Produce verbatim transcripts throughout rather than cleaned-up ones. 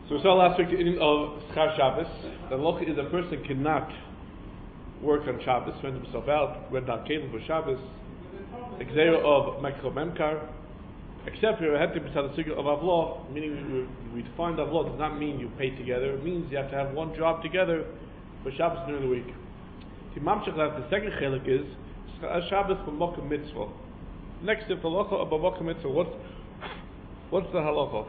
So we saw last week the inyan of Schar Shabbos. The halacha is a person cannot work on Shabbos, rent himself out, rent out kelim for Shabbos. Exera of Mekro Memkar, except for a heter b'tzad the of avlo, meaning we, we define avlo does not mean you pay together. It means you have to have one job together for Shabbos during the week. The the second chelik is Shabbos b'mokum mitzvah. Next, if the halacha of b'mokum mitzvah, what's what's the halacha?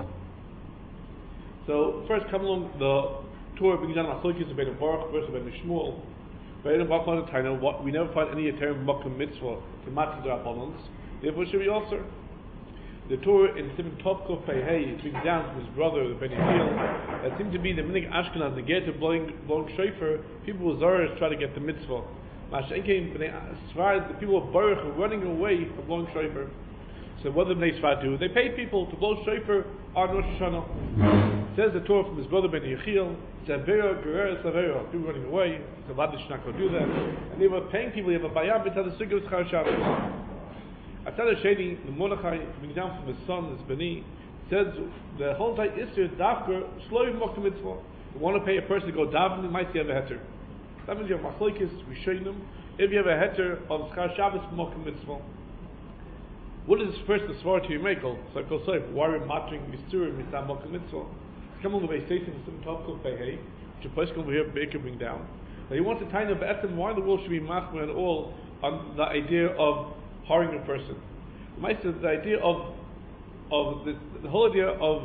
So first, come along the Torah brings down machlokes of Ben Baruch versus Ben Shmuel. Ben Baruch on the Taina, what we never find any term b'mokum mitzvah to matzah d'rabbanans. Therefore, it should be also. The Torah in Simon Topkov Pei brings down from his brother, the Ben Yechil, that seemed to be the minig Ashkenaz, the get of blowing blowing shofar. People with Zorah try to get the mitzvah. Mashenkein Bnei Sfarad, the people of Baruch are running away from blowing shofar. So what did Bnei Sfarad do? They paid people to blow shofar on Rosh Hashanah. Says the Torah from his brother Ben Yechil, Zavera Gerer Savera, people running away. So Vadish not going to do that, and they were paying people. You have a bayam b'tzad the sukkah of Schar Shabbos. Atzad Sheni, the Mordechai, coming down from his son, his Beni, says the whole time is dafker shloim mokum mitzvah. You want to pay a person to go daven, you might see have a heter. That means you have machlokes, rishonim. If you have a heter of Schar Shabbos mokum mitzvah, what is first the svar to your mekel? So I call say why are matring mistur mitzvah mokum mitzvah? Come on, the way states in some top of Pei, which a place over here Baker bring down. But he wants to tie up etzem why the world should be machmer at all on the idea of hiring a person. The the idea of of this, the whole idea of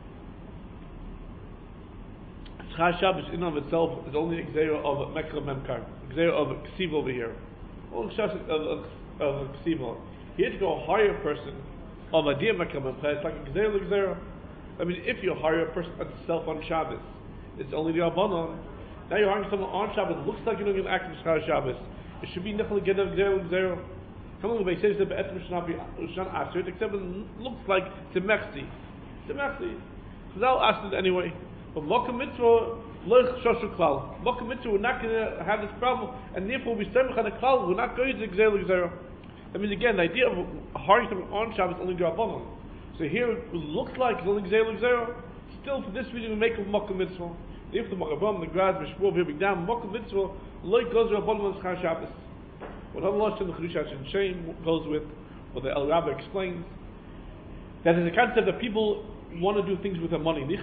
Schar Shabbos in and of itself is only exera of Mekra Memkar, exera of Ksiva over here. All of of, of Ksiva. He had to go hire a person of idea Mekra Memkar. It's like exera exera. I mean, if you hire a person itself on Shabbos, it's only the Abanon. Now you're hiring someone on Shabbos. It looks like you're doing an act of Schar Shabbos. It should be nichel get of exera exera. Come on, the says the be'etzim should not be should not ask it, except it looks like it's a mechzi. It's a mechzi. Chazal asked it anyway. But mokum mitzvah loich shoshu klal. Mokum mitzvah we're not going to have this problem, and therefore we stemch on the klal. We're not going to exel exera. I mean, again, the idea of hiring someone on Shabbos is only drabanon. So here it looks like it's only exel exera. Still, for this reason, we make a mokum mitzvah. If the Machavam, the Graz, the Shmuel, here bring down mokum mitzvah loich goes drabanon on Schar Shabbos. What Allah in the Chiddush and Shem goes with, what the El Rabbi explains, that is a concept that people want to do things with their money. In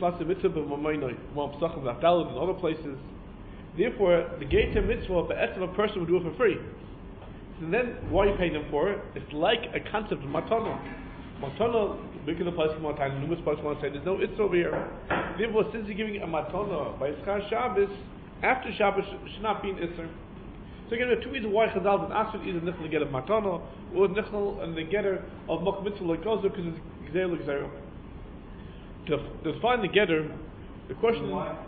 other places. Therefore, the Geita mitzvah, the a person would do it for free. So then, why are you paying them for it? It's like a concept of matana. Matana, big in the place of matana, numerous places want to say, there's no it's over here. Therefore, since you're giving a matana by Schar Shabbos, after Shabbos should not be an Isser. So again, there are two reasons why Chazal didn't ask it, either Nichel to get a matana, or Nichel and the getter of Mokum Mitzvah like Gozer, because it's Gzeil Gzeil. To to find the getter, the question. Why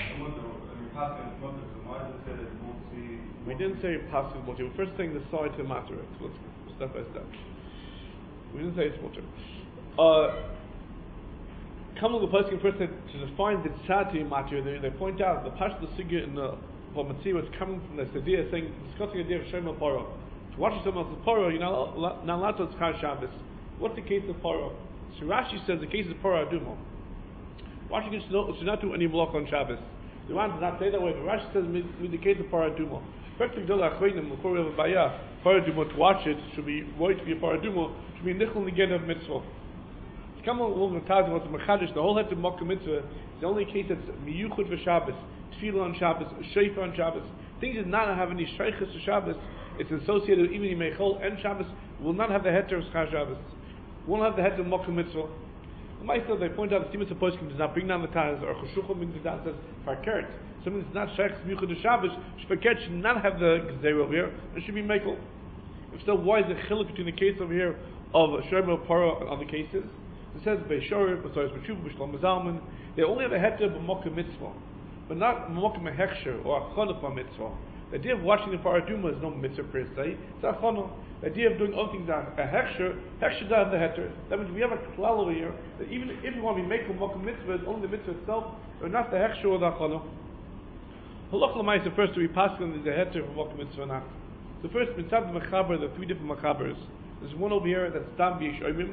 we didn't say Pasuk Motiv. First thing, the side to matter it. Let's step by step. We didn't say it's Motiv. Uh, come on, the person first to define the tzad matter. They, they point out the Pash the Sigya in the What Matzih was coming from this idea, saying, discussing the idea of Shem Paro. To watch someone else's Paro, you're not allowed to Schar Shabbos. What's the case of Paro? So Rashi says the case of Paro Adumo. Watching it should not do any block on Shabbos. The Ran does not say that way, but Rashi says in the case of Paro Adumo. Effectively, before we have a Bayah, Paro Adumo, to watch it should be right to be a Paro Adumo, should be Nichel Nigen of Mitzvah. Come on, we'll Mechadish, what's Mechadish, the whole head of Mokum Mitzvah is the only case that's Miyuchud for Shabbos. Tefillah on Shabbos, Shofar on Shabbos. Things that not have any shaykhs to Shabbos. It's associated with even Yemei and Shabbos. Will not have the heter of Schar Shabbos. Won't have the heter of Mokum Mitzvah. The Ma'aseh, they point out the Simas Poskim does not bring down the Taz, or Choshuchah brings it down and says Farkert. Something that's not shaykhs Miyuchad to Shabbos, Farkert should not have the Gzeir over here. It should be Mekel. If so, why is the chiluk between the case over here of Shlomo Paro and other cases? It says Beishor, besides B'Shuv, B'Shlomo Zalman, they only have a heter of Mokum Mitzvah, but not Mokum Hechsher or Achonah mitzvah. The idea of watching the Paraduma is no mitzvah per se, it's Achonah. The idea of doing other things are a Hechsher, Hechsher down the Heter. That means we have a klal over here that even if you want to be making Mokum mitzvah, it's only the mitzvah itself, or not the Hechsher or the Achonah. Halach L'mais, the first to be passed on is the Heter of Mokum mitzvah or not. The first mitzvah Mechaber, the three different Mechabers. There's one over here that's Dam B'Yesh Oimim,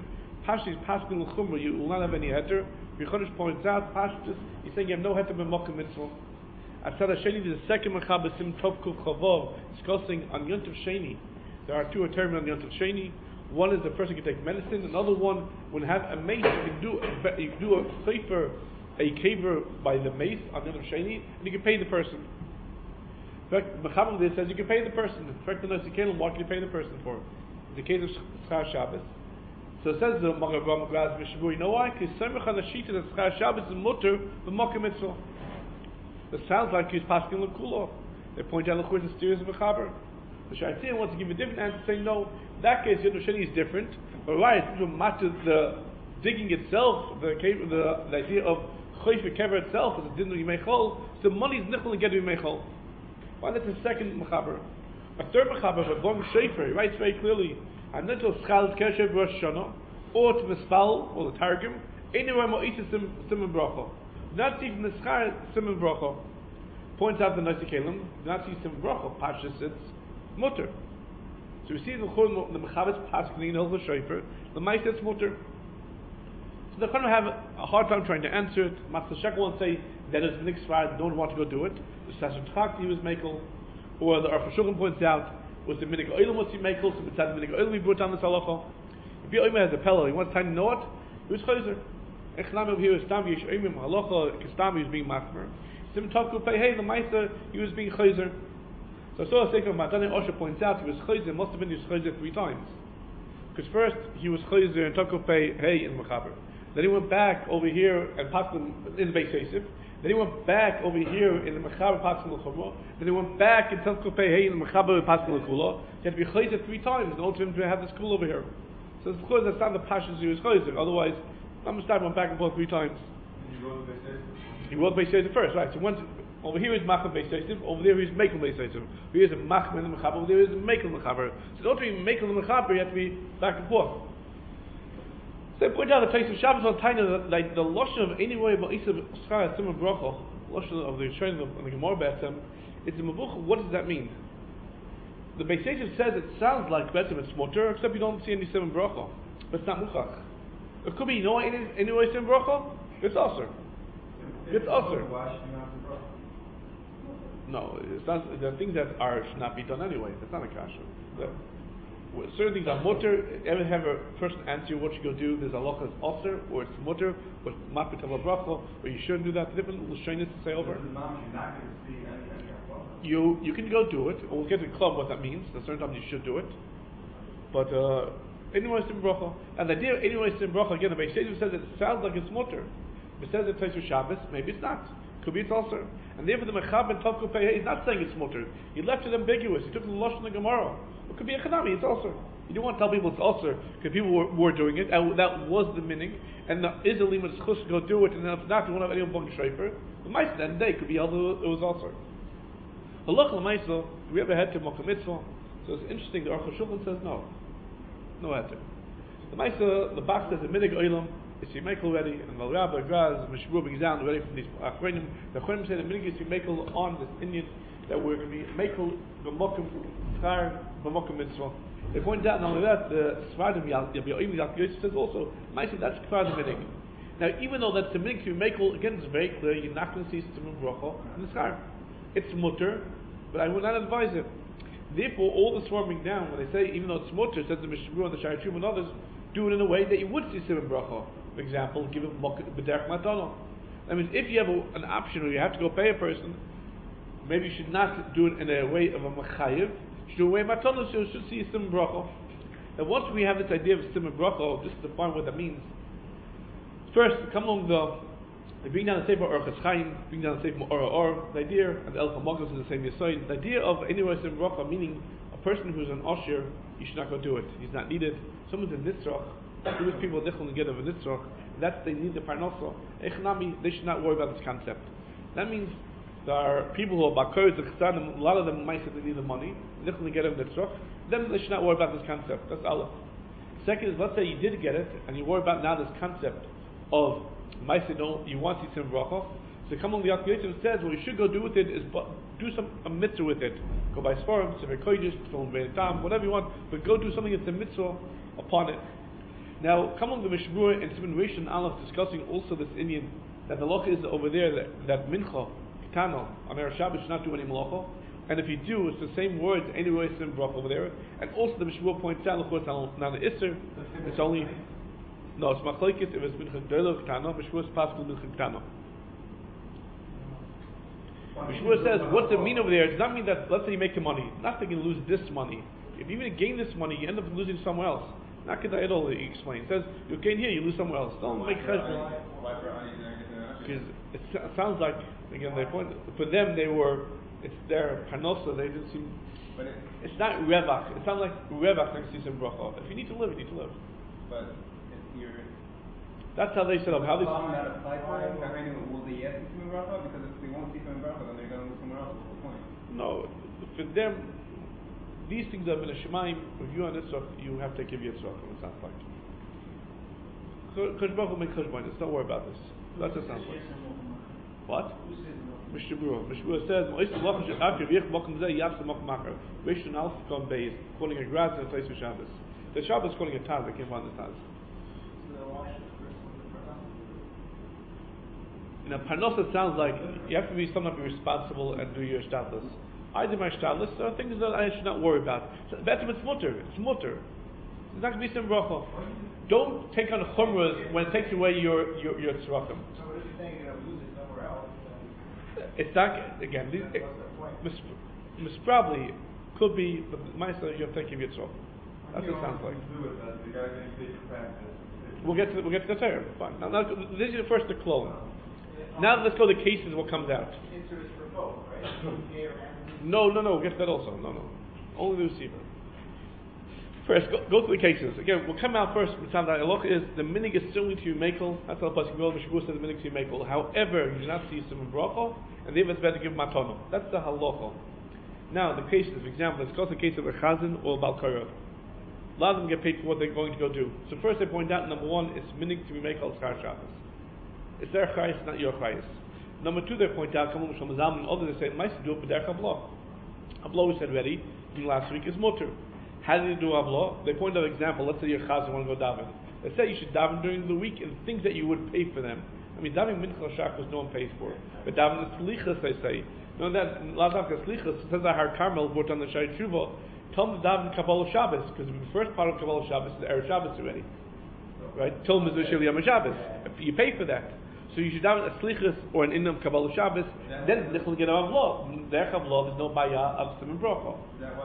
Pashtus Paskin l'chumra, you will not have any heter. Yechodesh points out, Pashtus, he's saying you have no heter b'mokum mitzvah. At Tzad Sheni, the second Mechaber Sim Tov Kuf Chavov, discussing on Yontif Sheni. There are two terms on Yontif Sheni. One is the person can take medicine. Another one, when have a mace, you can do a, you can do a sefer, a kaver by the mace on Yontif Sheni, and you can pay the person. In fact, Mechaber there says you can pay the person. In fact, the Nasi what can you pay the person for? In the case of Schar Shabbos. So it says the Magen Avraham Graz Mishabur, you know why? Because Semach on the Shita that Schar Shabbos is mutter, the Mokum Mitzvah. It sounds like he's passing l'kulo. They point out the mysterious Mechaber. The Shaitan wants to give a different answer, saying no. In that case, Yontif Sheni is different. But why? It's the digging itself, the the, the idea of Choyf Kever itself is a din Yimei so money is nichol and get Yimei Chol. Why? That's the second Mechaber. A third Mechaber, a Blom Shefer, he writes very clearly. I'm not to Schal Keshev Rosh Hashanah, or to Mispal, or the Targum, anywhere more eat Simon Bracha. Not see from the Schar Simon Bracha. Points out the Nasi Kalim, not see Simon Bracha, Pashas, it's mutter. So we see the Chol, the Mechaber's Paskin, in Hilchos Shefer, the Maisa, it's mutter. So they're going to have a hard time trying to answer it. Matzah Shekel won't say that is the next Sfar, don't want to go do it. The Sasson Tchak, he was Mekel, or the Aruch HaShulchan points out, was the Minig Oilam was he Mekel, so besides the Minig Oilam we brought down this halacha. If the Oilam has a pillow, he wants time to know it, he was Chayzer. Echnam here is Tam Yesh Oimim halacha, Kistam he was being Machmer. Sim Tavku Pei Hey, the Maisa, he was being Chayzer. So so a Sefer Matane Osher points out, he was Chayzer, must have been he was Chayzer three times. Because first, he was Chayzer and Tavku Pei Hey in Mechaber. Then he went back over here and passed them in the Beis Yosef. Then he went back over here in the Mechaber Paskin L'Chumra. Then he went back in Tavku Pei Hey in the Mechaber Paskin L'Kula. He had to be Chayzer three times in order for him to have this school over here. So of course that's not the Pashas he was Chayzer. Otherwise, Amistad went back and forth three times. He wrote Beis Yosef first, right? So once over here is Macham Beis Yosef, over there is Mekel Beis Yosef. Here is a Macham in the Mechaber, over there is a Mekel Mechaber. So in order to be Mekel in the Mechaber, you have to be back and forth. So they point out the place of Shabbos on Taina, like the Lashon of anyway about Isa Schar Simon Bracha, Lashon of the Rishonim of the Gemara Betzem, it's a Mabuch. What does that mean? The Beis Yosef says it sounds like Betzem it's Motor, except you don't see any Simon Bracha. But it's not Muchach. It could be, you know, anyway Simon Bracha, it's Aser. It's Aser. No, it's not, there are things that are should not be done anyway. It's not a kasha. Certain things are mutter. Ever have a person answer you what you go do? There's a loch as Aser, or it's mutter, or mapit of a bracha, or you shouldn't do that. Different l'shainis to say over. You you can go do it. Or we'll get to the club what that means. There's certain times you should do it, but uh, anyway, it's in bracha. And the idea anyway it's in bracha again. The Beis Yosef says it sounds like it's mutter. It says it plays for Shabbos. Maybe it's not. Could be it's also. And therefore the Mechaber Tavku Pei is not saying it's mutter. He left it ambiguous. He took the Lashon of the Gemara. It could be a Chanami, it's also. You don't want to tell people it's also, because people were, were doing it, and that was the meaning. And the Israelim was supposed to go do it, and then if not, you won't have anyone bung Shreifer. The Maisa that day could be held it was also. Halach l'Maisa, we have a head to Mokum Mitzvah. So it's interesting, the Aruch HaShulchan says no. No head to. The Maisa, the Bach says the Minig Oilam, is Yimekel already, and the Rabbi Graz, Meshbur Begzan, already from these Achronim. The Achronim say the Minig is Yimekel on this Indian, that we're going to be Mekel b'Mokum Schar b'Mokum Mitzvah. They point out not only that, the Sfardim Yabiyim Yosef says also, Maisa, that's Kfar the Minig. Now, even though that's the Minig to be Mekel, again, it's very clear, you're not going to see Simon Bracha in the Schar. It's mutter, but I would not advise it. Therefore, all the swarming down, when they say, even though it's mutter, says the Mishnah and the Shari Trum and others, do it in a way that you would see Simon Bracha. For example, give a b'derech matana. That means if you have a, an option or you have to go pay a person, maybe you should not do it in a way of a machayev. You should do a way of matana, so you should see Simon Bracha. And once we have this idea of Simon Bracha, just to define what that means, first, come along the They bring down the Sefer Orchos Chaim, bring down the Sefer Or Or, the idea, and the El Chamogos is the same Yisoid. The idea of anyway Simon Bracha, meaning a person who's an Osher, you should not go do it. He's not needed. Someone's in Nitzrach, who is people Nichel and get of a Nitzrach, that's they need the Parnasa. Echnami, they should not worry about this concept. That means there are people who are Bakars, the Chesed, a lot of them might say they need the money, Nichel and get of Nitzrach, then they should not worry about this concept. That's Allah. Second is, let's say you did get it, and you worry about now this concept of Maisa, no, you want to see some bracha. So come on, the Yalkut Yosef says what you should go do with it is do some a mitzvah with it. Go by Sforim, Sefer Kodesh, film Bein Tam, whatever you want, but go do something that's a mitzvah upon it. Now, come on the Mishmur and Simon Reish and Aleph discussing also this Indian that the loch is over there that, that mincha, ketano, on Erev Shabbos should not do any malacha, and if you do, it's the same words anyway it's in brach over there, and also the Mishmur points out, of course, not an Isser, it's only, no, it's machlokes if it's mincha gdola ketano, Mishmur is pascal mincha ketano. Mishmur says, what's the mean over there? It does not mean that, let's say you make the money, not that you lose this money. If you even gain this money, you end up losing somewhere else. Not kedai at all, he explains. He says, you gain here, you lose somewhere else. Don't make cheshbon. Because it sounds like, again, they point, for them they were, it's their parnosa, they didn't seem, but it, it's not revach. It sounds like revach next to some bracha. If you need to live, you need to live. But if you're, that's how they set up. How they not apply for them, will they yes see some bracha? Because if they won't see some bracha, then they're going to move somewhere else. What's the point? No, for them, these things are in a shemaim. If you on Yitzchak, you have to give Yitzchak. It sounds like. Kosh Baruch Hu make cheshbon. Don't worry about this. That's what it sounds like. What? Mishabura. Mishabura says, Rishon Alf Kon Beis, calling a grass and a place for Shabbos. The Shabbos calling a Taz. I can't find this Taz. In a Parnosa, it sounds like you have to be someone be responsible and do your shtadlus. I do my shtadlus. There are things that I should not worry about. So, better it's mutter. It's mutter. It's not going to be some bracha. Don't take on chumras when it takes away your your your tzrachim. So what if you're saying you're going to lose it somewhere else? It's not again. These, it, mis, mis probably could be, but my son you have to take your tzrachim. That's what it sounds like. We'll get to the, we'll get to the Torah. Fine. Now, now this is the first to clone. Now let's go to cases. What comes out? No, no, no. We'll get to that also. No, no. Only the receiver. First, go, go through the cases. Again, we'll come out first. The halacha is the minig is certainly to makel. That's how the pasuk goes. Mishmur says the minig to makel. However, you do not see some bracha, and therefore it's better to give matana. That's the halacha. Now, the cases. For example, let's go to the case of a chazan or a balkara. A lot of them get paid for what they're going to go do. So first, they point out number one, it's minig to be makel schar Shabbos. It's their chayis, not your chayis. Number two, they point out, come on, and others they say, "Mice do it with their havla." Havla we said already in last week is mutter. How do you do havla? They point out an example. Let's say your chaz want to go daven. They say you should daven during the week and things that you would pay for them. I mean, davening mincha shachos no one pays for, but davening the slichas they say. No, that ladavka slichas says that Har Carmel brought on the Shai Tshuva. Tell them to daven Kabbalah Shabbos because the first part of Kabbalah Shabbos is the Erev Shabbos already, right? Till Mizushel Yom Shabbos. You pay for that. So you should have a slichus or an inam Kabbalah Shabbos. Yeah. Then it's nichol get of law. There havla there's no baya of simon bracha.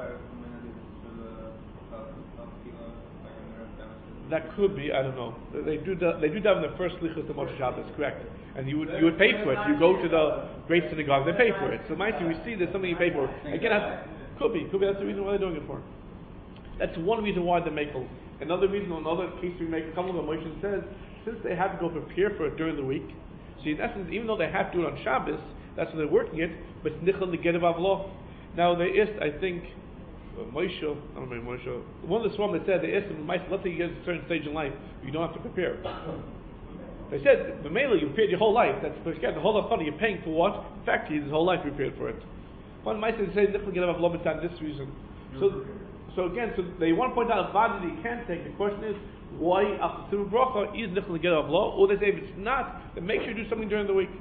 That could be. I don't know. They do. The, they do that in the first slichus of Moshe Shabbos. Correct. And you would you would pay for it. You go to the great synagogue. They pay for it. So might you see there's something you pay for. Again, that's, could be. Could be. That's the reason why they're doing it for. That's one reason why they make it. Another reason, another case we make. A couple of Moshe says. Since they have to go prepare for it during the week, so in essence, even though they have to do it on Shabbos, that's when they're working it, but it's nichel negetiv avlo. Now they asked, I think, uh, Moshe, I don't know Moshe, one of the swam that said, they asked him, let's say you get to a certain stage in life, you don't have to prepare. They said, the mele, you prepared your whole life, that's the whole lot of money you're paying for what? In fact, he's his whole life prepared for it. One might say, nichel negetiv avlo b'tzad this reason. So, so again, so they want to point out a body that you can't take. The question is, why after Simon Bracha is nichol get of law, or they say if it's not, then make sure you do something during the week.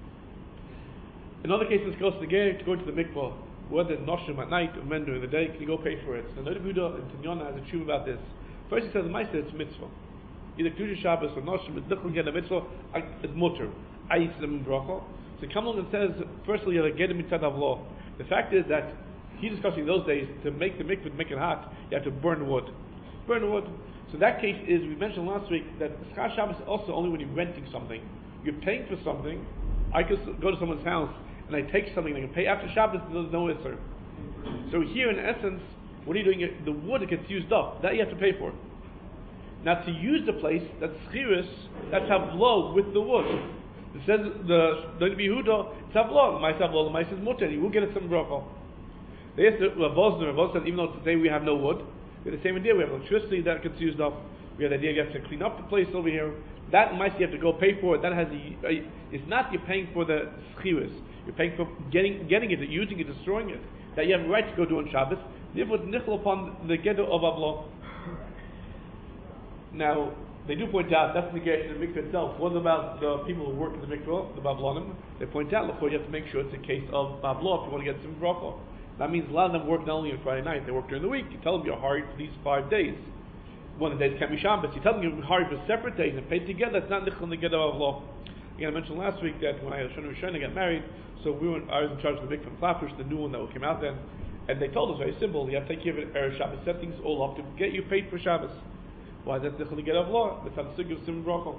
In other cases, goes to the gate to go to the mikvah, whether noshim at night or men during the day, can you go pay for it? So Noda B'Yehuda and Tinyana has a tshuva about this. First he says the Ma'aseh it's mitzvah. Either Kedusha Shabbos or noshim is nichol get a mitzvah, it's mutter. I Simon Bracha. So he comes along and says, firstly you have to get a mitzvah of law. The fact is that he's discussing those days to make the mikvah, to make it hot, you have to burn wood. Burn wood. So that case is, we mentioned last week, that Schar Shabbos is also only when you're renting something. You're paying for something. I could go to someone's house and I take something, I can pay after Shabbos, there's no Isser. So here in essence, what are you doing? The wood that gets used up, that you have to pay for. Now to use the place, that's Schiris, that's Havlo with the wood. It says, the Noda B'Yehuda, it's Havlo, the Ma'aseh Havlo, the Ma'aseh is Mutter, you will get it some bracha. They asked Rav Vosner, Rav Vosner said, even though today we have no wood, we have the same idea. We have electricity that gets used up. We have the idea you have to clean up the place over here. That might you have to go pay for it. That has a, a, it's not you're paying for the schiras. You're paying for getting getting it, using it, destroying it. That you have a right to go do on Shabbos. Therefore, nichel upon the geder of avlo. Now, they do point out that's the negation of the mikveh itself. What about the people who work in the mikveh, the Bablonim? They point out, look, you have to make sure it's a case of Bablo if you want to get some bracha. That means a lot of them work not only on Friday night, they work during the week. You tell them you're hired for these five days. One of the days can't be Shabbos. You tell them you're hired for separate days and paid together. It's not nichel negeda of law. Again, I mentioned last week that when I was trying to get married, so we were, I was in charge of the mikveh from Flatbush, the new one that came out then, and they told us very simple: you have to take care of Erev Shabbos, set things all up to get you paid for Shabbos. Why is that nichel negeda of law? That's how the sugya of sim bracha.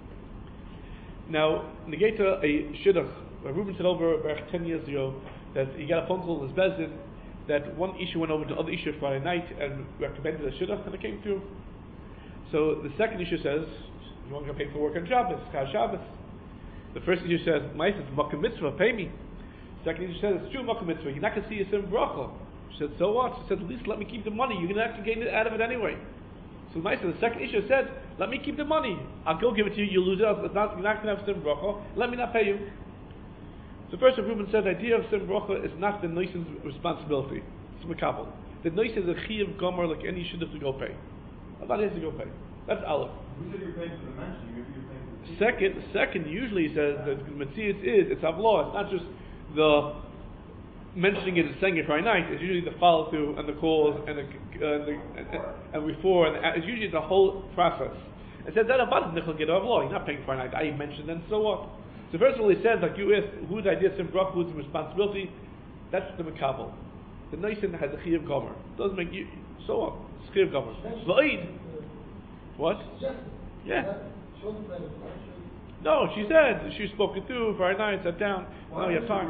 Now, negeta a shidduch. Reuben said over about ten years ago that he got a phone call in his bezdin that one issue went over to the other issue Friday night and recommended a shidduch, and it came through. So the second issue says, you want to get paid for work on Shabbos, Chaz Shabbos. The first issue says, Ma'aseh, it's Makom Mitzvah, pay me. The second issue says, it's true Makom Mitzvah, you're not going to see a sim bracha. She said, so what? She said, at least let me keep the money, you're going to have to gain it out of it anyway. So Ma'aseh, the second issue said, let me keep the money. I'll go give it to you, you'll lose it, it's not, you're not going to have sim bracha, let me not pay you. So first of Reuben said the idea of sim bracha is not the noisen's responsibility. It's makabel. The noise is a chiyuv gomer like any shidduch to go pay. Allah has to go pay. That's Aleph. Who said you're paying for the mention? You're, you're paying for the Second, second usually says that Metzias is it's avlah. It's not just the mentioning it and saying it Friday night. It's usually the follow through and the calls and the uh, the and, and before and it's usually the whole process. It says that about nichol get avlah. You're not paying Friday night. I mentioned then so what? So first of all, he says, like you asked, whose idea is sim bracha, whose responsibility? That's the makabel. The noisin has a chiyuv gomer. Doesn't make you so what? It's chiyuv gomer. Va'id. What? Yeah. No, she said she spoke it through Friday night, sat down. No, you have time.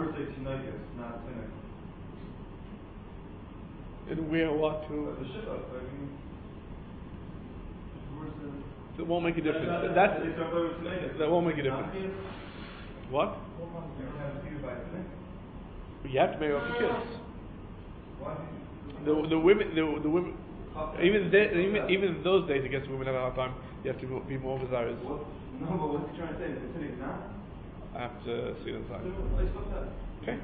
And where what to? That won't make a difference. That that won't make a difference. What? You have to marry off the kids. The the women the the women even they, even even in those days, I guess women have a hard time. You have to be more desirous. No, but what's he trying to say? Is it exam? I have to see it inside. Okay.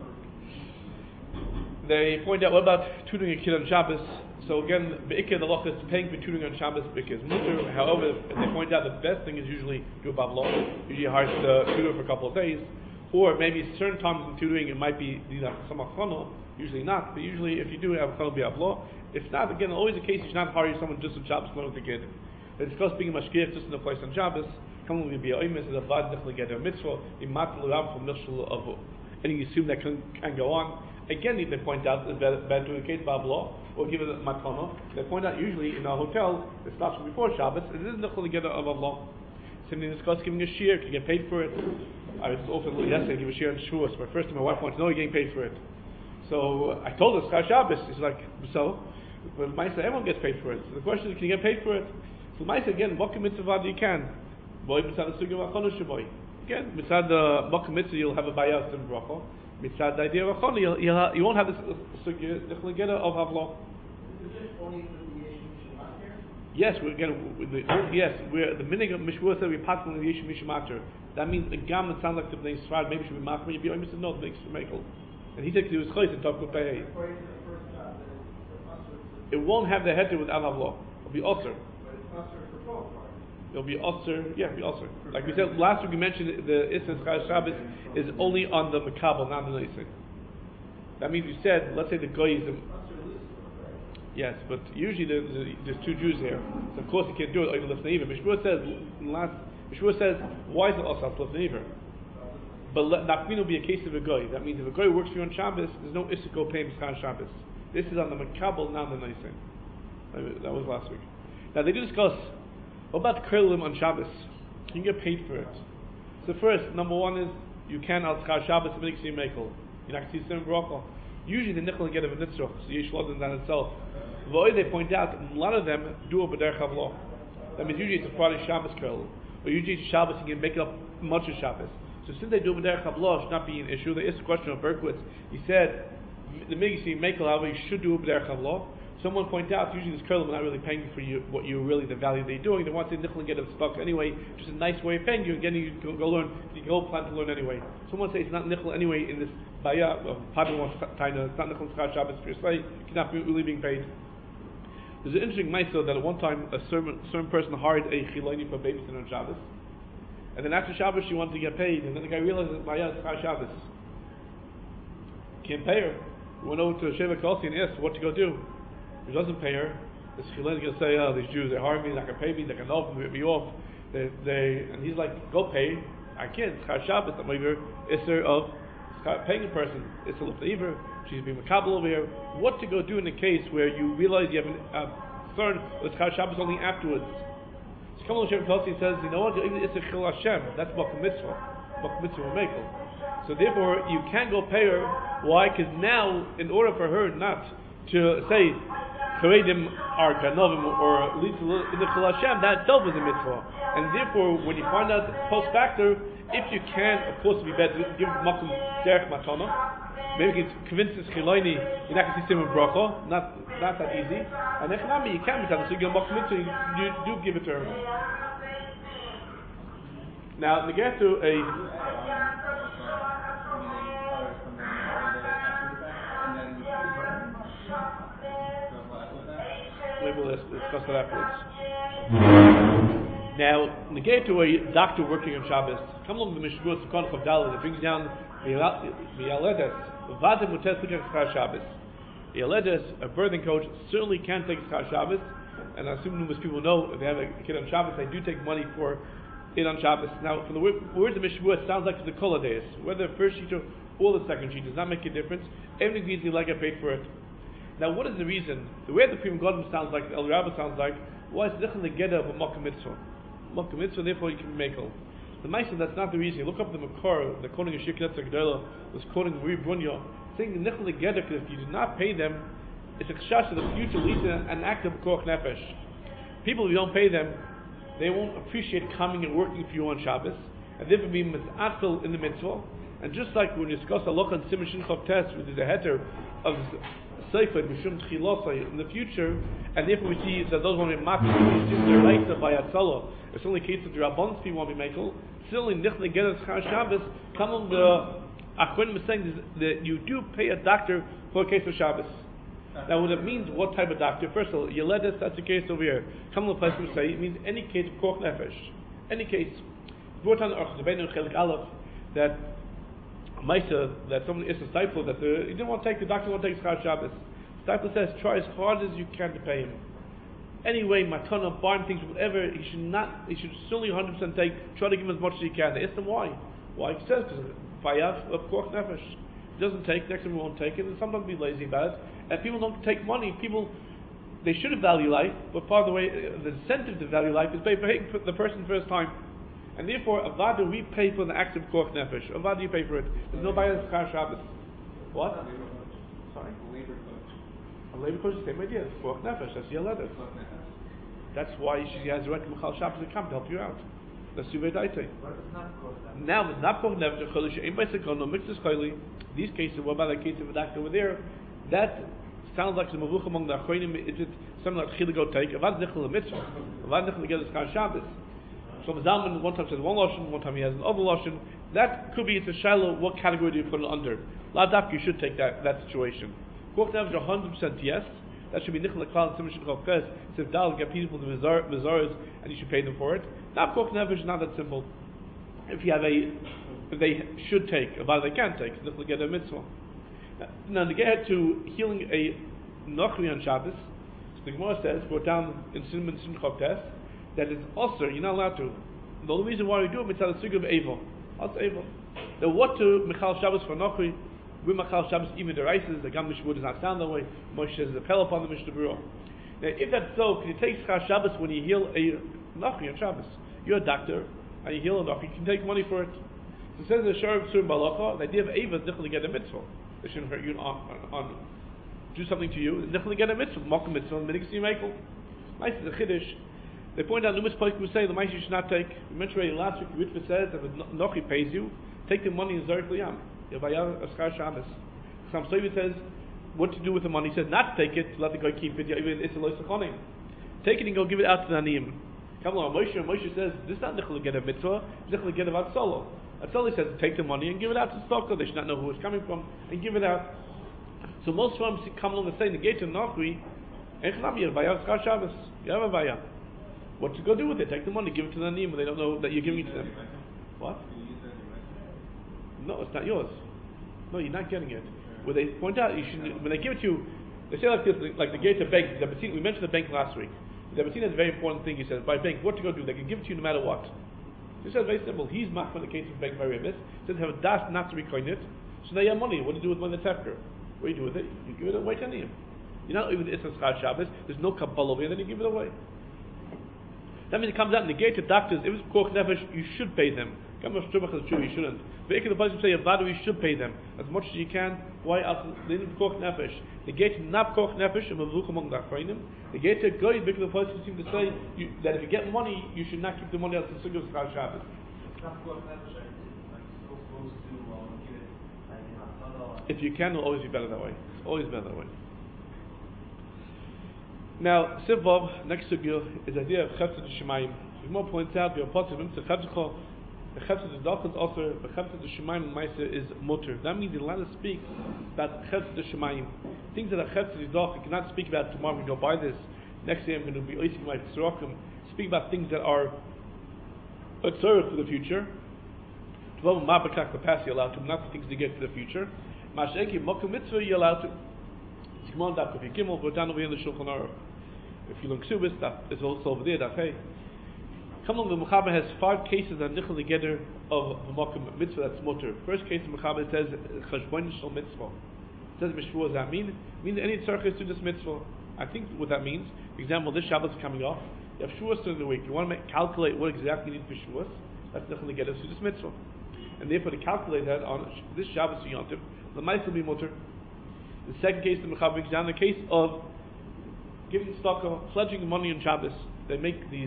They point out, what about tutoring a kid on Shabbos? So again, be'ikah the loch is paying for tutoring on Shabbos because mutter. However, they point out the best thing is usually do a bavlo. Usually hire the tutor for a couple of days, or maybe certain times in tutoring it might be some achana. Usually not, but usually if you do have a be avlo. If not, again, always the case you should not hire someone just on Shabbos to learn with the kid. They discuss being a mashgiach just in a place on Shabbos. Come to be a oimes is a bad nechle get a mitzvah. The matzah l'ram from mishul of any yisum that can, can go on. Again, they point out it's better, better to indicate Bablo or give it a matana. They point out usually in a hotel it starts from before Shabbos. It isn't the chuligeda of Allah. Simply discuss giving a shear, can get paid for it. I was often yesterday give a shear in Shavuos. My first time my wife wanted to know you're getting paid for it. So I told her Chaz Shabbos. She's like, so, but Ma'aseh everyone gets paid for it. So the question is, can you get paid for it? So Ma'aseh again, what mitzvah you can? Boy, mitzvah the sugya v'achonu shaboy. Again, mitzvah the makom mitzvah you'll have a bayas and bracha. Mitzvah the idea of achonu you'll, you'll you won't have this sugya the chuligeda of havlo. Yes, we're again. The, yes, we're the meaning of Mishmur said we pass on the yeshu mishmater. That means a gam that sounds like the name Sfard. Maybe should be machmer. You be almost no makes Michael. And he takes it to his chayes and talk with pay. It won't have the heter with avlo. It'll be osir. It'll be osir. Yeah, it'll be osir. Like we said last week, we mentioned the Isra Chaz Shabbos is only on the makabel, not the noisin. That means you said, let's say the goy is the. Yes, but usually there's, there's two Jews here, so of course you can't do it. Even lifnei iver. Mishmur says last. Mishmur says why is it also lifnei iver? But nafmin will be a case of a goy. That means if a goy works for you on Shabbos, there's no isiko paying on Shabbos. This is on the makabel, not the noisin. That was last week. Now they do discuss what about krelim on Shabbos. Can you get paid for it? So first, number one is you can al schar Shabbos makes you mekel. You're not going to see some bracha. Usually the nichol get a nitzrach, so yesh lodin than itself. V'oi they point out a lot of them do a b'derech havlo. That means usually it's a Friday Shabbos krel, or usually it's Shabbos you can make it up much of Shabbos. So since they do a b'derech havlo, it should not be an issue. There is a question of Berkowitz. He said the migisi mekel however you should do a b'derech havlo. Someone pointed out usually this curl are not really paying for you what you really the value they're doing. They want the nichol and get a stock anyway. Just a nice way of paying you. Again, you can go learn. You can go plan to learn anyway. Someone say it's not nichol anyway in this baya. Probably wants time. It's not nichol schar Shabbos per se. You're not really being paid. There's an interesting mitzvah that at one time a certain, certain person hired a chiloni for babysitting on Shabbos, and then after Shabbos she wanted to get paid, and then the guy realized that Maya is Shabbos. Can't pay her. We went over to Sheva Kolsi and asked what to go do. If he doesn't pay her, this chiloni is going to say, oh, these Jews, they hire me, they're not going to pay me, they can off me, rip me off. They, they, and he's like, go pay. I can't. It's Shabbos. I'm over Isser of paying a person. It's a little Iver. She's being makabel over here. What to go do in a case where you realize you have a third of Shabbos only afterwards? So Kamal Shem Kossi says, you know what? It's a Chil Hashem. That's Bak Mitzvah. Bak Mitzvah Mekel. So therefore, you can't go pay her. Why? Because now, in order for her not to say Charedim are Ganovim or at least in the Chil Hashem, that itself is a mitzvah. And therefore, when you find out post factor, if you can, of course, it would be better to give Makom Derech Matana. Maybe you can convince this Chiloni you're not going to see him in Bracha. Not, not that easy. And Echanami, you can be done, so you give Makom Mitzvah, you, you do give it to her. Now, to get to a. Maybe we'll discuss that afterwards. Now, negate to a doctor working on Shabbos, come along the Mishbuot Sekon Chavdal, it brings down Mialedes, Vade Mutes Likach Shabbos. Mialedes, a birthing coach, certainly can take Schar Shabbos, and I assume numerous people know if they have a kid on Shabbos, they do take money for it on Shabbos. Now, from the words of Mishbuot, it sounds like it's a Kol Hadeis. Whether the first sheet or the second sheet does not make a difference. Everything needs to get paid for it. Now, what is the reason? The way the Prima Godim sounds like, the El Rabbah sounds like, why is it the Geda of a Makom Mitzvah? Makom Mitzvah, therefore you can make all. The Maisa, that's not the reason. You look up the Makor, the quoting of Shiknet Zagdala was quoting Marie Brunya, saying Nichel the Geda, because if you do not pay them, it's a chash of the future leads to an act of Koch Nefesh. People, if you don't pay them, they won't appreciate coming and working for you on Shabbos, and therefore be mitzatfil in the mitzvah. And just like when we discuss Halacha and Siman Shin Chav Tes, which is a heter of Seifed Mishum Tchilosai in the future, and therefore we see that those want to be matzah, since they're right by Atzala. It's only a case of the Rabbans people want to be makel. Still in Nichle Gedas Char Shabbos, come on the Achronim is saying that you do pay a doctor for a case of Shabbos. Now, what it means, what type of doctor? First of all, Yeledes, that's the case over here. Come on the place to say it means any case of Koch Nefesh, any case. Brought on Orch Zebenu Chelik Aleph that Maisa, that someone is a disciple that the, he didn't want to take the doctor won't take Schar Shabbos. The disciple says, try as hard as you can to pay him. Anyway, matana, barn things, whatever, he should not, he should certainly one hundred percent take, try to give him as much as he can. They ask him why. Why? He says, because Fayav of Koch Nefesh. He doesn't take, next time he won't take it, and sometimes be lazy about it. And people don't take money, people, they should have value life, but part of the way, the incentive to value life is by paying the person first time. And therefore, Avada, we pay for the act of Koch Nefesh. Avada, you pay for it. There's no buyer Schar Shabbos. What? Sorry? A labor coach. A labor coach is the same idea. Koch Nefesh, that's your letter. That's why she has direct Michal Shabbos to come to help you out. That's Yuvei Daite. Now, with not Koch Nefesh, Cholish, Ein Bei Sekono, Mixus Choli, these cases, what about the case of a doctor over there? That sounds like the Mavuch among the Achronim, is it something like Chilago take? Avad Nichel Mitzvah. Avad Nichel Gedas Schar Shabbos. So the Zalman one time says one lotion, one time he has an other lotion. That could be, it's a shallow, what category do you put it under? Ladaf, you should take that, that situation. Koch Nefesh, one hundred percent yes. That should be Nichel Klal and Siman Shin Chav Tes. So if Dal get people to Mizaras and you should pay them for it. Now Koch Nefesh is not that simple. If you have a, if they should take, about they can take, Nichel get a mitzvah. Now to get to healing a Nochri on Shabbos, so the Gemara says, brought down in Siman Shin Chav Tes, that is also, you're not allowed to. The only reason why we do it is out of the of Eva. That's Eva. Now what to Michal Shabbos for Nochri? With Michal Shabbos, even the Reises, the Gam Mishmur does not sound that way. Moshe says a pel upon the Mishnah Berurah. Now if that's so, can you take Schar Shabbos when you heal a Nochri on Shabbos? You're a doctor, and you heal a Nochri, you can take money for it. So it says the Sharav Surim Balacha, the idea of Eva is nichel to get a mitzvah. They shouldn't hurt you on, on, on do something to you. Nichel to get a mitzvah, Mokum mitzvah, and Minig Simekel. Nice is a Chiddush. They point out numerous places who say the money you should not take. We mentioned already last week, the Ritva says that if Nochi pays you, take the money in Zarek Liyam. Yavayav Schar Shabbos. Some Soviet says what to do with the money. He says not to take it, let the guy keep it, even it's a lois achonim. Take it and go give it out to the Aniyim. Come along, Moshe, Moshe says this is not Nichel to get a mitzvah, it's Nichel to get a Vatsolo. Atzoli says take the money and give it out to Stocker. They should not know who it's coming from and give it out. So most farms come along and say the gate of Nochi, Echnam, you have a Vaya Schar Shabbos. You have a Vaya. What to go do with it? Take the money, give it to the Anim, they don't know that you're giving it to them. What? No, it's not yours. No, you're not getting it. Where they point out, you should, when they give it to you, they say like this, like the gate of bank. We mentioned the bank last week. The Zabatin has a very important thing. He says, by bank, what to go do? They can give it to you no matter what. He says very simple. He's mach in the case of bank by Rebbe. He says have a das not to recoin it. So now you have money. What do you do with money that's after? What do you do with it? You give it away to him. You're not even Issa Schar Shabbos. There's no Kabbalah over here. Then you give it away. That means it comes out in the gate of doctors. If it's Koch Nefesh, you should pay them. Gamma Shtubach is true. You shouldn't. But if the person say Avadu, you should pay them as much as you can. Why? They didn't Koch Nefesh. The gate not Koch Nefesh and Mavluch among the Achreinim. The gate of Goy, because the person seems to say you, that if you get money, you should not keep the money as the Sugyos Schar Shabbos. If you can, it'll always be better that way. It's always better that way. Now, Sivvav, next sugya, is the idea of Chefzat Shemayim. Gemara points out, the Apostle the Chefzat the Chefzat Dachas also, the Chefzat Shemayim Maisa is mutter. That means you're allowed to speak about Chefzat Shemayim. Things that are Chefzat Dach, you cannot speak about tomorrow, we go buy this. Next day I'm going to be oising my Tzrokim. Speak about things that are a tzorah for the future. Tvav Mabakak Lapasi you're allowed to, not the things to get for the future. Masheki Mokum Mitzvah you're allowed to. It's Gemara Daf Kafi Gimel, we're down over here in the Shulchan Aruch. If you look Ksubis, that is also over there, that hey. Come along, the Mechaber has five cases on Nichel together of the Mokum Mitzvah that's mutter. First case, the Mechaber says Chashbon Shal Mitzvah. It says Mishvua, what does that mean? It means any tzarech is to this mitzvah. I think what that means, for example, this Shabbat is coming off. You have Shuas during the week. You want to make, calculate what exactly you need for Shuas. That's Nichel together to this mitzvah. And therefore, to calculate that on this Shabbat Yontif, the mitzvah will be mutter. The second case, the Mechaber brings down the case of giving tzedakah, pledging money on Shabbos. They make these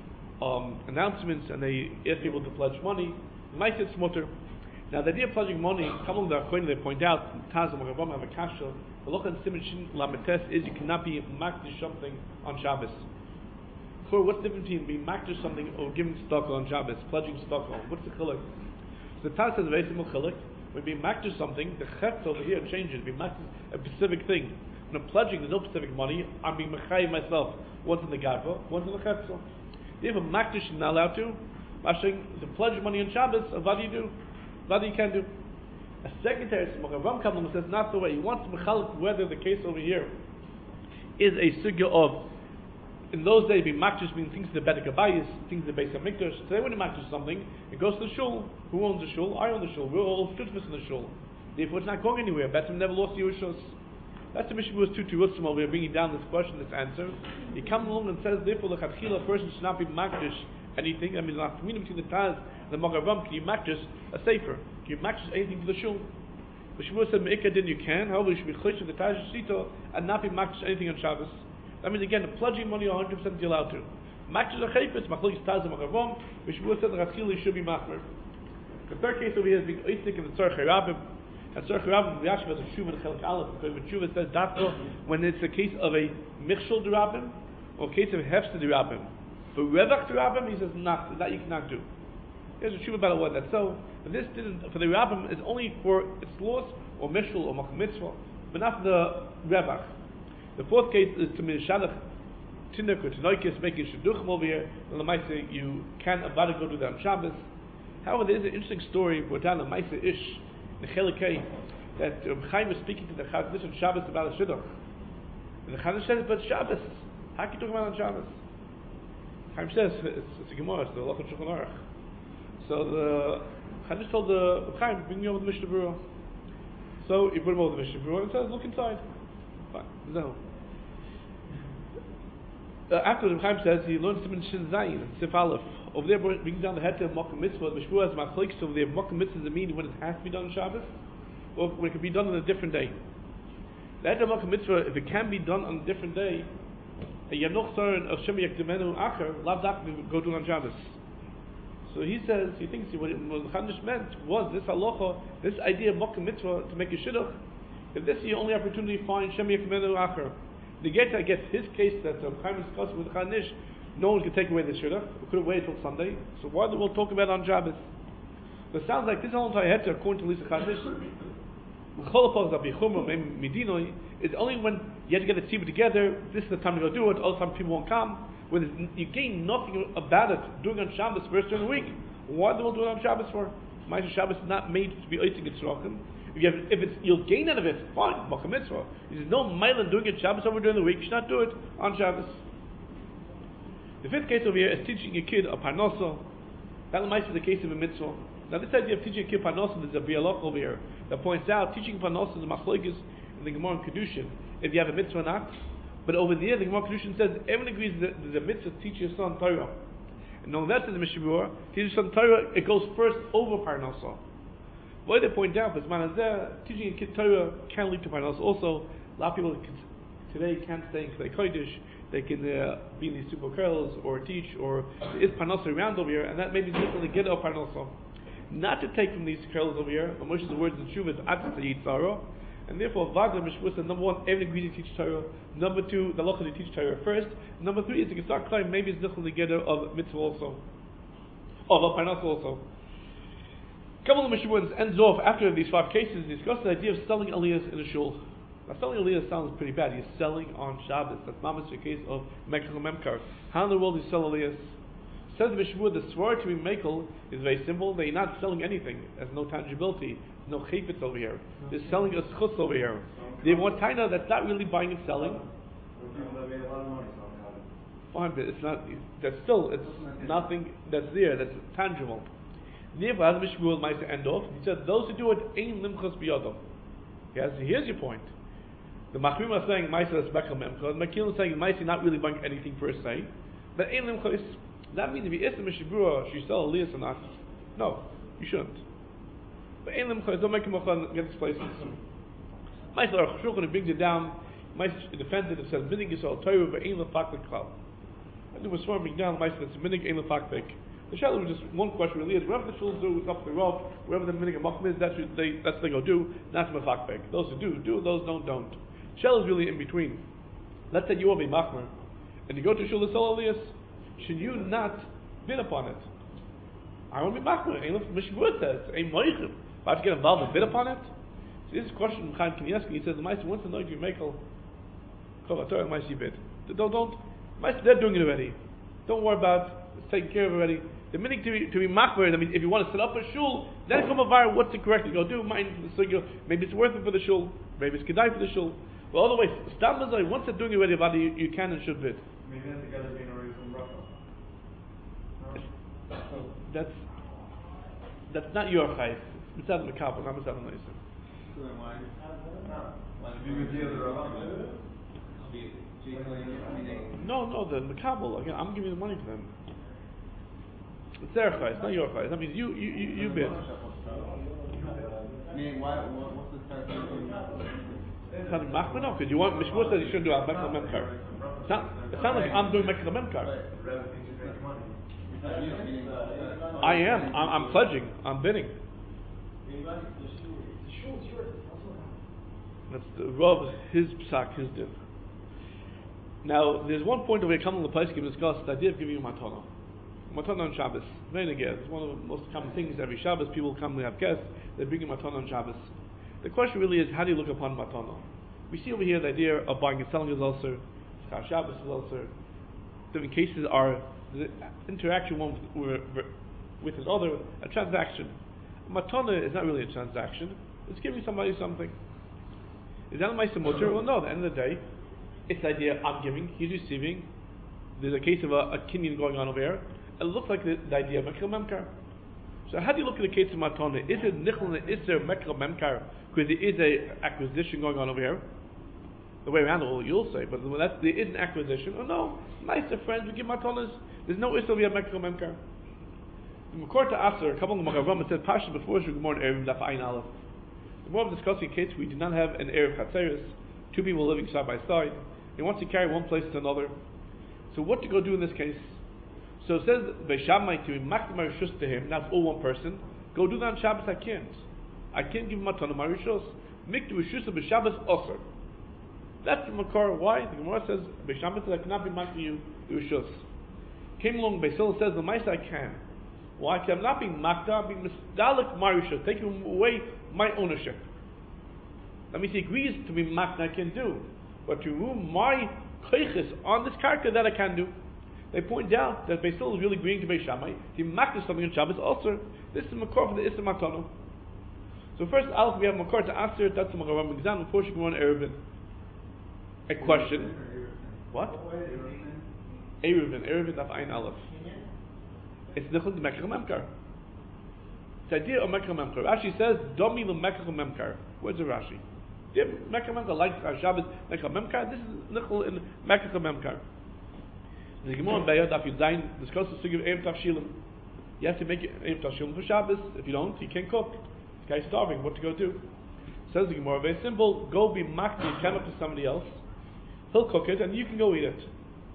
um, announcements and they ask people to pledge money. Might it's mutter. Now the idea of pledging money, come along the Achronim, they point out, Taz and Maravam have a kasha. The look at Siman Shin Lametes is you cannot be makdish something on Shabbos. So what's the difference between being makdish something or giving tzedakah on Shabbos, pledging tzedakah? What's the chiluk? So the Taz says a very simple chiluk. When being makdish something, the chet over here changes. Being makdish a specific thing. When I'm pledging, there's no specific money. I'm being mechayiv myself. One's in the gadva, one's in the chetzel. If a makdish is not allowed to, mashing to pledge money on Shabbos, what do you do? What do you can do? A secretary, Rav Kamlam says not the way. He wants to mechalik whether the case over here is a sugya of, in those days, being makdish means things the Bedek Abayis, things the Beis HaMikdash. Today when you makdish something, it goes to the shul. Who owns the shul? I own the shul. We're all shutfus in the shul. Therefore, it's not going anywhere. Betzim never lost the Yerushos. That's the Mishnah was two to Rutzim over here, bringing down this question, this answer. He comes along and says, therefore, the Chatchila person should not be makdish anything. I mean, the community between the Taz and the Magavam, can you makdish a sefer? Can you makdish anything to the shul? The Shavuot said, Me'ikah din you can. However, you should be chosh of the Taz Shito and not be makdish anything on Shabbos. That means again, the pledging money one hundred percent you're allowed to. Makdish a chayfetz, Machlis Taz and Magavam. The Shavuot said the Chatchila should be machmer. The third case over here is being oisik in the Tzarech Rabbim. And Tzarech Rabbim, the Yashiv has a Shuvah Chelik Aleph, because when Shuvah says Dafka, when it's a case of a Michshul D'Rabbim, or a case of Hefster D'Rabbim. But Revach D'Rabbim, he says, not, that you cannot do. There's a Shuvah about what that's so. But this didn't, for the Rabbim, is only for its loss, or Mishul, or Makam Mitzvah, but not for the Revach. The fourth case is to Mishadach, Tindak or Tinoikis, making Shidduchim over here, and the Maisa, you can about to go do that on Shabbos. However, there is an interesting story, we're down the Maisa Ish, the Chelikei, that um, Chaim was speaking to the Chazanish on Shabbos about a Shidduch. And the Chazanish says, but Shabbos, how can you talk about on Shabbos? Chaim says, it's, it's a Gemara, it's the Lach Shulchan Aruch. So the Chazanish told the Chaim, bring me over the Mishnah Berurah. So he put him over the Mishnah Berurah and says, look inside. Fine, no. Uh, after the Chaim says, he learns Siman Shin Zayin, Sif Aleph. Over there, bringing down the head of Mokum Mitzvah, the Mishvua has Machlokes over there. Mokum Mitzvah does it mean when it has to be done on Shabbos, or when it can be done on a different day? The head of Mokum Mitzvah, if it can be done on a different day, and you have no concern of Shem Yakdemenu Acher, Lav Dak go do it on Shabbos. So he says, he thinks what, what the Chadash meant was this halacha, this idea of Mokum Mitzvah to make a shidduch. If this is your only opportunity to find Shem Yakdemenu Acher, the get I guess his case that um, Chaim is discussing with the Chadash. No one can take away the shidduch. We couldn't wait until Sunday. So why do we talk about it on Shabbos? But it sounds like this whole entire heter, according to Lisa Chadish, It's only when you have to get the tzibur together, this is the time to go do it, all the time people won't come. When you gain nothing about it doing on Shabbos first during the week. Why do we do it on Shabbos for? Ma'aser Shabbos is not made to be oisig and tzrochim. If you have, if it's you'll gain out of it, fine, Malka Mitzvah. There's no mile doing it Shabbos over during the week. You should not do it on Shabbos. The fifth case over here is teaching a kid a parnosa. That is the case of a mitzvah. Now this idea of teaching a kid parnosa, there's a bialach over here that points out teaching parnosa is a machlokes in the Gemara and Kedushin. If you have a mitzvah or not, but over there the Gemara Kedushin says everyone agrees that there's a mitzvah to teach your son Torah. And on that says the Mishnah Berurah, teach your son Torah, it goes first over parnosa. Why they point out, this man is there, teaching a kid Torah can lead to parnosa. Also, a lot of people today can't stay in Klei Kodesh. They can uh, be in these super curls or teach, or there is parnosa around over here, and that may be difficult to get a parnosa. Not to take from these curls over here, but Moshe's words in Shuvah is Atzis Yitzara, and therefore Vagler Mishmur said number one, every ingredient to teach Torah. Number two, the halacha to teach Torah first. Number three is to start climbing. Maybe it's difficult to get of mitzvah also, of a parnosa also. Couple of Mishmur ends off after these five cases. Discuss the idea of selling aliyahs in a shul. Now, selling aliyah sounds pretty bad. He's selling on Shabbos. That's mamash the case of Mekach Memkar. How in the world do you sell aliyahs? Says Mishmur, the swar to be mekel is very simple. They're not selling anything. There's no tangibility. No chayfetz over here. They're selling a schutz over here. They want taina that's not really buying and selling. Fine, but it's not. That's still it's nothing that's there. That's tangible. Therefore, as Mishmur might end off, he said those who do it ain't limchos biyadam. Yes, here's your point. The Machrim are saying Ma'aser is Mekach Memkar. The Mekil is saying Ma'aser not really buying anything per se, but ein limchos. That means if you ask the Mishnah Berurah, should you sell aliyahs or not? No, you shouldn't. But ein limchos, don't make him off get these places. Ma'aser Aruch HaShulchan brings it down. Ma'aser defends it. It says minig Yisrael Torah but ein lefakvek klal. And it was swarming down Ma'aser that's minig ein lefakvek. The Shalom was just one question really is whatever the shuls do, it's up to the rope. Whatever the minig Machmir is, that's what they that's what they go do. That's mefakvek. Those who do do, those don't don't. Shell is really in between. Let's say you will be machmer, and you go to shul to sell aliyahs. Should you not bid upon it? I want to be machmer. Mishmur says, "Ein moichim." About to get involved and bid upon it. So this is a question from Chaim Kanievsky. He says, "The Meister wants to know if you make a kovator and Meister bid. Don't don't. Meister, they're doing it already. Don't worry about it. It's taken care of already. The minute to be to be machmer, that means if you want to set up a shul, then come a var. What's the correct thing? Go do mine for the sugya. Maybe it's worth it for the shul. Maybe it's kedai for the shul." Well, all the way, Stam Mazai, once they're doing it already about it, you, you can and should bid. Maybe that's together being already from Russia. No? That's that's not your chayv. It's not the Makabal, not Mitzvah Naisa. So then why? Why do you deal with the Rabban? No, no, the Makabal, again, I'm giving the money to them. It's their chayv, it's not your chayv. That means you, you, you, you bid. I mean, why, what, what's the type Machmer, no, because you want Mishmur says you shouldn't do a Mekach Memkar. It's not. It sounds like I'm doing Mekach Memkar. I am. I'm, I'm pledging. I'm bidding. That's the Rav, his psak, his din. Now, there's one point over here, coming to the place, we discuss the idea of giving you matana. Matana on Shabbos. Very again, it's one of the most common things. Every Shabbos, people come, they have guests, they bring you matana on Shabbos. The question really is, how do you look upon matana? We see over here the idea of buying and selling is also, Schar Shabbos is also. Different cases are the interaction one with, with his other, a transaction. Matana is not really a transaction. It's giving somebody something. Is that a Ma'aser Mutar? Well, no. At the end of the day, it's the idea I'm giving, he's receiving. There's a case of a, a kinyan going on over here. It looks like the, the idea of Mekach Memkar. So how do you look at the case of matana? Is it nichlin? Is there Mekach Memkar? Because there is a acquisition going on over here. The way around it, well, you'll say, but that's, there is an acquisition. Oh no, nice, they're friends. We give matanas. There's no issue we have Mekach Memkar. The Makor to Aser, a couple of Magavam said Pasha before Shugmor and Erev Daf Ayin Aleph. The more of discussing a case we did not have an Erev Chatzeris, two people living side by side. He wants to carry one place to another. So what to go do in this case? So it says Beishamai to be Makdamar Rishus to him. That's all one person. Go do that on Shabbos. I can't. I can't give him matana my Rishus. Mikdu Rishus of Shabbos Osir. That's the Makar. Why? The Gemara says Beishamai says I cannot be Makdu you the Rishus. Came along Beisil says the Maisa I can. Why? Because I'm not being Makda. I'm being Misdalik my Rishus. Taking away my ownership. That means he agrees to be makna I can do. But to remove my koiches on this karka that I can do. They point out that Beis Hillel is really agreeing to Beis Shammai. He makna something on Shabbos also. This is makor for the Issa Matano. So first, Aleph, we have makor to answer. That's the makor exam before she can run Eruvin. A question. What? Eruvin. Eruvin daf Ein Aleph. It's nichol to Mekach Memkar. The idea of Mekach Memkar. Rashi says, Domi lo Mekach Memkar. Where's the Rashi? Yeah, Mekach Memkar like Shabbos Mekach Memkar. This is nichol in Mekach Memkar. The Gemara in Bayad Daf Yudain discusses the sugi of Erev Tavshilim. You have to make Erev Tavshilim for Shabbos. If you don't, you can't cook. This guy's starving. What to go do? Says the Gemara, very simple. Go be makni and come up to somebody else. He'll cook it and you can go eat it.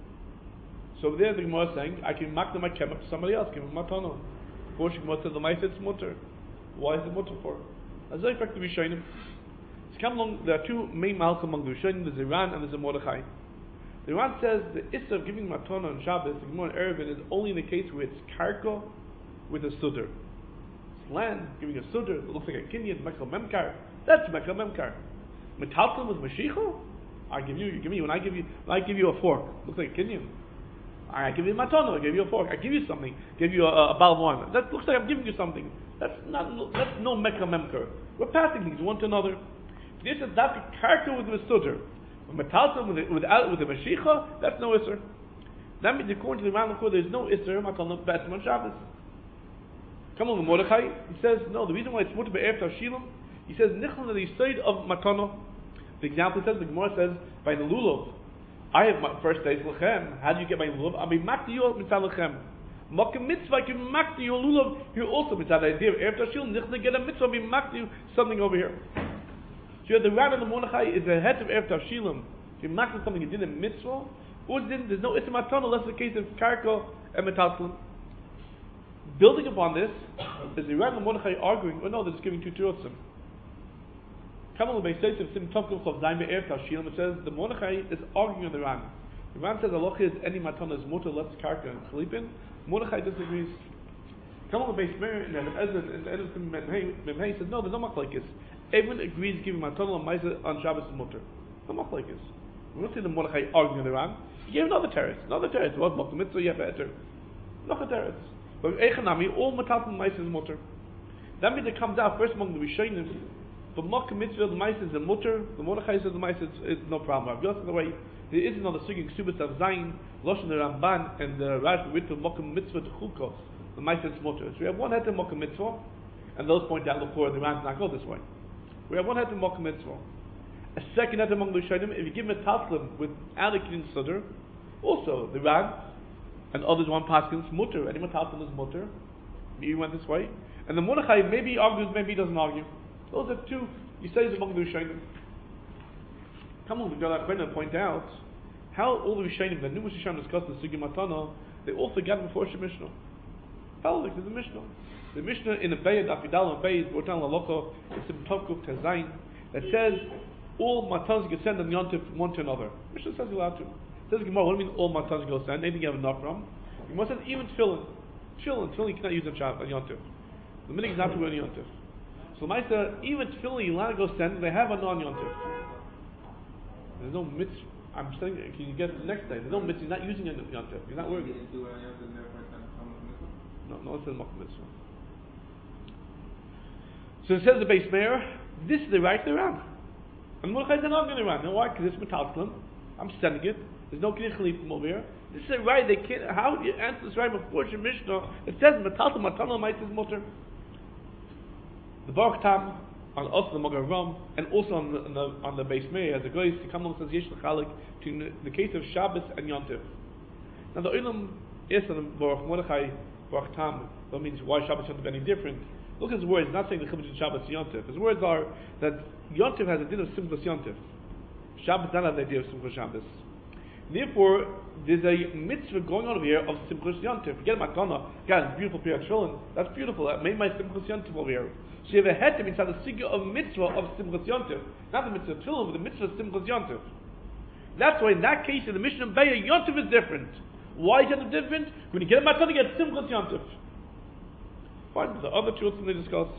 So there the Gemara is saying, I can makna my kem up to somebody else. Give him matano. Before she Gemara says the mice it's mutter. Why is it mutter for? As I fact to be shaynim. It's come along. There are two main malcham among the Rishonim. There's Iran and there's a Mordechai. The Iran says the issa of giving matana on Shabbos, the Gemara in Eruvin, is only in the case where it's karko with a sudder. It's land, giving a sudder, it looks like a kinyan, mekal memkar. That's mekal memkar. Metalton with mashicho? I give you, you give me, when I give you, when I give you a fork, it looks like a kinyan. I give you matana, I give you a fork, I give you something, give you a, a bal of wine. That looks like I'm giving you something. That's not, that's no mekal memkar. We're passing things one to another. This is that's a karko with a sudder. Metalton with with with the mashicha, that's no isser. That means according to the Rambam, there's no isser matalon betzim on Shabbos. Come on, the Mordechai. He says no. The reason why it's mutter be'erev tavshilim, he says nichol the side of matano. The example says the Gemara says by the lulav. I have my first day's lechem. How do you get my lulav? I'll be makti you mitzad lechem. Makom mitzvah can makti your lulav. Here also mitzad the idea of erev tavshilim. Nichol get a mitzvah be makti you something over here. So the Ran and the Mordechai is the head of Erev Tavshilim. If you makna something you did in mitzvah, or didn't, there's no Issa Matana unless it's the case of Karko and Metalslim. Building upon this, is the Ran and the Mordechai arguing, oh no, they're just giving two Turotzim. Kamal Beis Yosef Sim Tovkum Chav Zayin Be'erev Tavshilim, it says the Mordechai is arguing on the Ran. The Ran says Allah is any Matana is mutter less Karko and Chalipin. Mordechai disagrees. Kamal Beis Meir and Ezra and Ezra Memhei says no, there's no machlekes. Everyone agrees giving matana and ma'aser on Shabbos and mutter. No machlekes. We don't see the Mordechai arguing on the Ran. He gave another teretz. Another teretz. What Mokta Mitzvah? You have better. Not a teretz. But Echanami, all matat and ma'aser is mutter. That means it comes out first among the Rishonim. For Mokta Mitzvah, the ma'aser is the mutter. The Mordechai says the ma'aser is no problem. I've got the way. There is another suging Subas of Zayin, Loshen the Ramban, and the Rash with the Mokta Mitzvah to Chukos. The ma'aser is mutter. So we have one head of Mokta Mitzvah, and those point out before the Ran does not go this way. We have one head of Mokta Mitzvah. A second head among the Rishonim, if you give him a Taslim without a Kin Sudder, also the Ran and others one Paskins mutter. Any Taslim is mutter. You went this way. And the Mordechai maybe he argues, maybe he doesn't argue. Those are two he says among the Rishonim. Come on, we've got our friend and point out how all the Rishonim, the numerous Rishonim discussed the Sugi Matana, they all forgot before Mishnah. How like there's a Mishnah. The Mishnah in the Bayad Afidal and Bayad Bortan Lalocha it's in Tovkuf Tezain that says all matanos you can send them yontif from one to another. Mishnah says you're allowed to. It says Gemara, what do you mean all matanos you can send? Anything you have enough from? Gemara says even tefillin. Tefillin, tefillin you cannot use on Shabbat on yontif. The minute is not to go on yontif. So Maisa, even tefillin you're allowed to go send, they have a non yontif. There's no mitzvah. I'm saying, can you get it the next day? There's no mitzvah, you're not using it on yontif. You're not working. No, no, it says Mokta Mitzvah. So it says the Beis Meir, this is the right to run. And Mordechai is not going to run. Why? Because it's Metalslim. I'm sending it. There's no Kinyan Chalip from over here. This is the right. They can't. How do you answer this right before your Mishnah? It says Metalslim, Matana, Might is Mutter. The Baruch Tam on also the Magen Ram and also on the on the, on the Beis Meir as a guy to come along says Yesh L'Chalik to the case of Shabbos and Yontif. Now the Ulam is on the Baruch Mordechai Baruch Tam. That means why Shabbos Yontif any different. Look at his words, not saying the Chibur between Shabbos and Yontif. His words are that Yontif has a din of Simchas Yontif. Shabbos does not have the idea of Simchas Shabbos. Therefore, there's a mitzvah going on over here of Simchas Yontif. Forget Matana, guys, beautiful pair of tefillin. That's beautiful. That made my Simchas Yontif over here. So you have a hetem inside the sigil of mitzvah of Simchas Yontif. Not the mitzvah of tefillin, but the mitzvah of Simchas Yontif. That's why in that case, in the Mishnah Beya, Yontif is different. Why is Yontif different? When you get a Matana, you get Simchas Yontif. Fine, the other two things they discuss.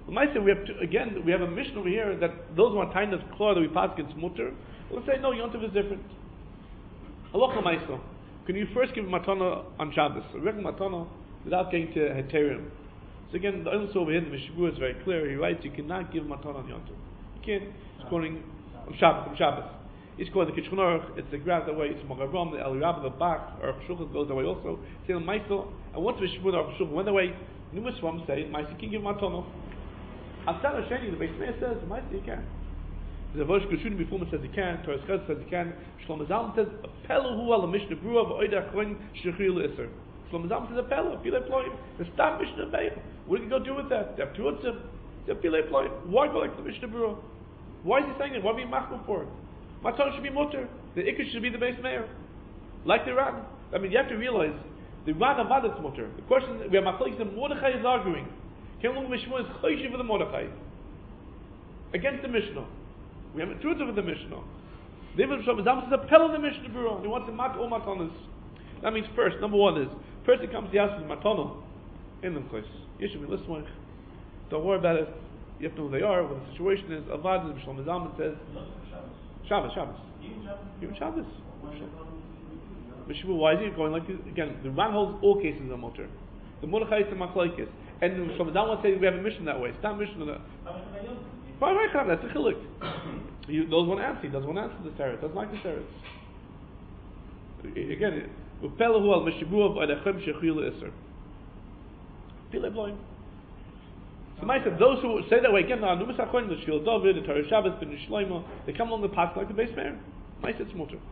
Well, I say we have to, again, we have a mission over here that those who are tying this claw that we pass against mutter. Let's say no, Yontif is different. Halacha Ma'isa. Can you first give matana on Shabbos? A regular matana without getting to heterim. So again, the answer over here, the Mishabur is very clear. He writes, you cannot give matana on Yontif. You can't. It's calling on Shabbos. On Shabbos. It's called the Kitchen Aruch. It's the grab that way. It's Magavam, the El Rab, the Bach, or Shulchan goes that way also. Say the Ma'isa. And once the Mishabur or Shulchan went away, numerous ones say Ma'isa you can give matana. Asar Sheni, the Beis Meir says Ma'isa you can. The Vosh Geshudim before says he can. Torah Chaz says he can. Shlomo Zalman says Pelu hu al Mishnah Brua v'Oida Achroin Shechil Iser. Shlomo Zalman says a Pelu. Pilei Ploim. The stop Mishnah Beir. What do you go do with that? They have two otzim. They have Pilei Ploim. Why go like the Mishnah Brua? Why is he saying it? Why be machmir for it? Matzah should be mutter. The Ikar should be the Beis Meir. Like the Ran. I mean, you have to realize the Ran Avad is mutter. The question we have Machlokes and Mordechai is arguing. Kelung Mishmur is choishiv for the Mordechai against the Mishnah. We have a truth over the Mishnah. David Shlomo Zalman says a pel of the Mishnah Bureau. He wants to mat all matanas. That means first, number one is first it comes to the house with matana in them place. You should be listening. Don't worry about it. You have to know who they are, what the situation is. Avad, Shlomo Zalman says Shabbos, Shabbos. Even Shabbos. Mishnah, why is he going like this? Again, the Ran holds all cases are mutter. The Mordechai is the machlokes. And the Shlomo Zalman says we have a mission that way. It's not a mission that Fine, right, that's a chiluk. He doesn't want to answer. He doesn't want to answer the teretz. Doesn't like the teretz. Again, upelahu al mishibuav adachem shechil iser. Pilei Ploim. So, I said those who say that way again. Now, numas achonim the Shil David, the Torah Shabbos, the Shlomo, they come along the path like the Beis Meir. I said it's mutter.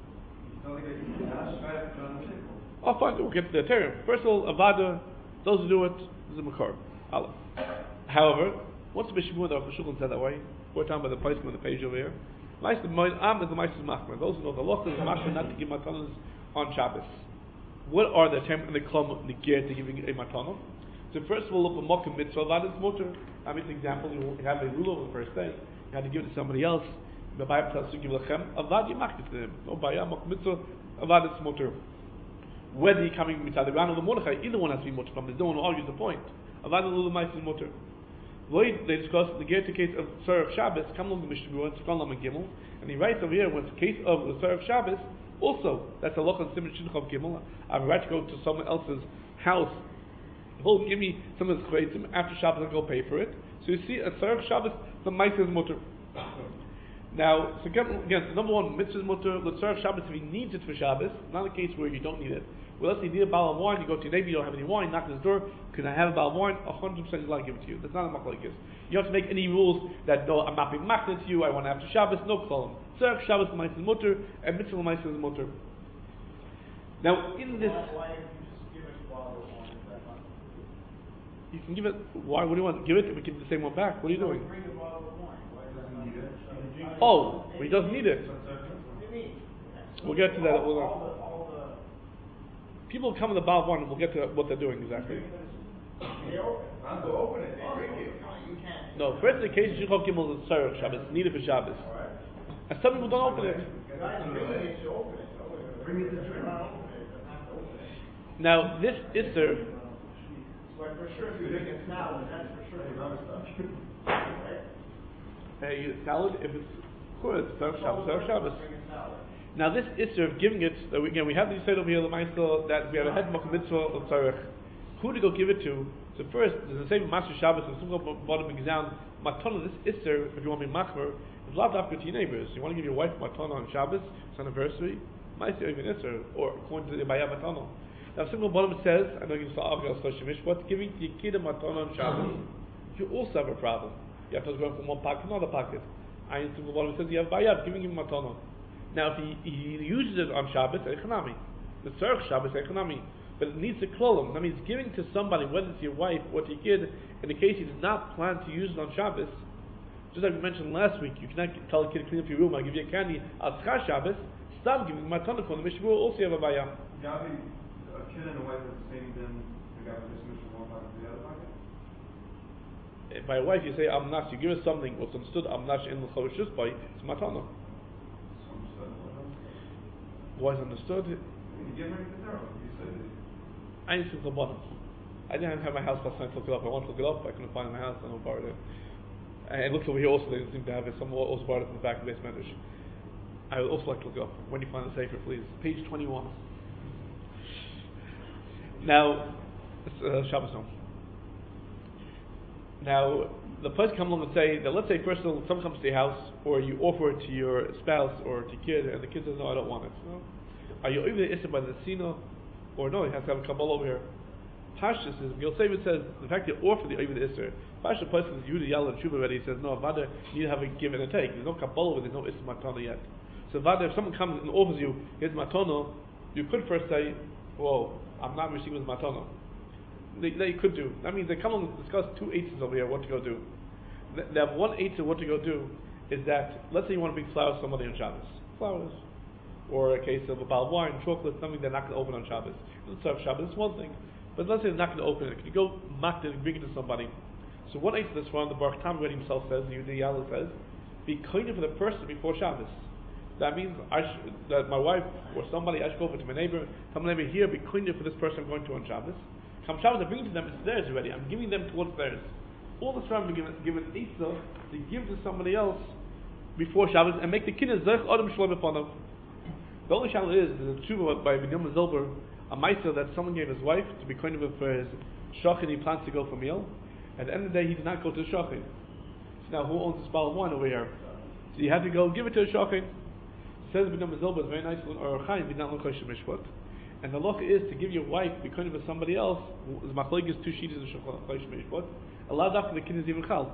Oh, fine. We'll get to the teretz. First of all, avada. Those who do it is a makar. Allah. However. What's the Mishnah that Shulchan said that way? We're talking about the placement on the page over here. Ma'aser Am is the Ma'aser Machmer. Those who know the law is the Machmer not to give matanas on Shabbos. What are the terms in the klum negir to giving a matana? So first of all, look at Mokum Mitzvah. That is mutter. I mean, for example, you have a rule over the first day. You had to give it to somebody else. The Bible tells you to give lechem. Avad yimach to him. No baya Mokum Mitzvah. Avad is mutter. Whether you're coming mitzad the Ran or the Mordechai, either one has to be mutter. From there's no one who argues the point. Avad is the Ma'aser mutter. They discuss the Gerta case of Tzarech Shabbos, come along the Mishnah Berurah, it's Tzfan Lamed Gimel, and he writes over here, when it's the case of the Tzarech Shabbos, also, that's a loch on Simon Shinchov Gimel, I have a right to go to someone else's house, he'll give me some of his chaytim, after Shabbos I'll go pay for it. So you see, a Tzarech Shabbos, the Ma'aser is mutter. Now, so again, so number one, mitzvah is mutter, the Tzarech Shabbos, if he needs it for Shabbos, not a case where you don't need it. Well, let's say you need a bottle of wine, you go to your neighbor, you don't have any wine, knock on his door, can I have a bottle of wine? one hundred percent he's allowed to give it to you. That's not a machlokes. You don't have to make any rules that, no, I'm not being machnet to you, I want to have to Shabbos, no kolom. Tzarech Shabbos Ma'aser is mutter, and mitzvah Ma'aser is mutter. Now, in this... Why, why don't you just give it a bottle of wine? Is that not... You can give it, why, what do you want? Give it, we give the same one back. What are you doing? Bring a bottle of wine. Why does he need it? Oh, he doesn't need it. We'll get to that. We'll, uh, people come in the bottle of wine and we'll get to what they're doing exactly. No, first the case of Shulchan Gimel is Tzarech Shabbos, needed for Shabbos. And some people don't open it. Now, this Isser. For sure, if you drink a salad, that's for sure another stuff. Hey, salad, if it's good, it's Tzarech Shabbos, Tzarech Shabbos. Now this Isser of giving it, uh, again we have the said over here, the Ma'aser, that we have a head Mokum Mitzvah of Tzarech. Who to go give it to? So first, there's the same Master Shabbos and some bottom exam. Matana, this Isser, if you want to be machmer, is lot after to your neighbors. You want to give your wife Matana on Shabbos, it's anniversary, Ma'aser even Isser, or according to the Baya Matana. Now single bottom says, I know you saw Avgal Soshimish, but giving to your kid a Matana on Shabbos, you also have a problem. You have to go from one pocket to another pocket. I in single bottom says you have Bayab giving him Matana. Now, if he, he uses it on Shabbos, Eichanami. The Tzarech Shabbos, Eichanami. But it needs to klolim. That means giving to somebody, whether it's your wife or to your kid, in the case he does not plan to use it on Shabbos, just like we mentioned last week, you cannot tell a kid to clean up your room, I'll give you a candy, Al Tzchar Shabbos, stop giving matana for the Mishnah will also have a bayah. Gabi, a kid and a wife are the same, then the guy with this Mishnah one pocket to the other pocket? By a wife, you say, Amnash, you give us something, what's understood, Amnash in the Chodesh by, it's matana. Why is understood? You give her the tarot. You said it. I ain't the bottom. I didn't have my house last night to look it up. I wanted to look it up. I couldn't find it in my house. I don't borrow it. And it looks over here also. They seem to have it. Someone also borrowed it from the back of the base medrash. I would also like to look it up. When you find the Sefer, please. Page twenty-one. Now, it's uh, Shabbos home. Now, the person come along and say that, let's say first of all, someone comes to your house, or you offer it to your spouse or to your kid, and the kid says, no, I don't want it. No? Are you over the issa by the sino, or no, he has to have a kabbalah over here? Pashtus is, Yosef says, the fact that you offer the over the issa, Pashtus person is Yehuda Yalla and Shuba already, he says, no, Vada, you need to have a give and a take. There's no kabbalah, there's no issa matana yet. So Vada, if someone comes and offers you, here's matana, you could first say, whoa, I'm not receiving this matana. That you could do. That means they come along and discuss two eights over here, what to go do. They have one eight of what to go do is that, let's say you want to bring flowers to somebody on Shabbos. Flowers. Or a case of a bottle of wine, chocolate, something they're not going to open on Shabbos. Let's serve Shabbos, it's one thing. But let's say they're not going to open it. Can you go mat it and bring it to somebody? So one eight of this one, the Baruch Tam already himself says, the Yehuda Yalla says, be kind for the person before Shabbos. That means I sh- that my wife or somebody, I should go over to my neighbor, tell my neighbor here, be kind for this person I'm going to on Shabbos. Come Shabbos, I bring it to them, it's theirs already. I'm giving them towards theirs. All this time I'm giving given Eitzah to give to somebody else before Shabbos and make the kinnis Zech Adam Shalom upon. The only shadow is the tshuva by Binyamin Zilber, a ma'aser that someone gave his wife to be kind of for his shochin. He plans to go for meal. At the end of the day, he did not go to the shochin. So now, who owns this bottle of wine over here? So you had to go give it to the shochin. Says Binyamin Zilber, it's very nice. Or Chaim, did not look mishpat. And the law is to give your wife be kind of for somebody else. The machlok is two sheets of shochin mishpat. Allowed after the kin is even chal.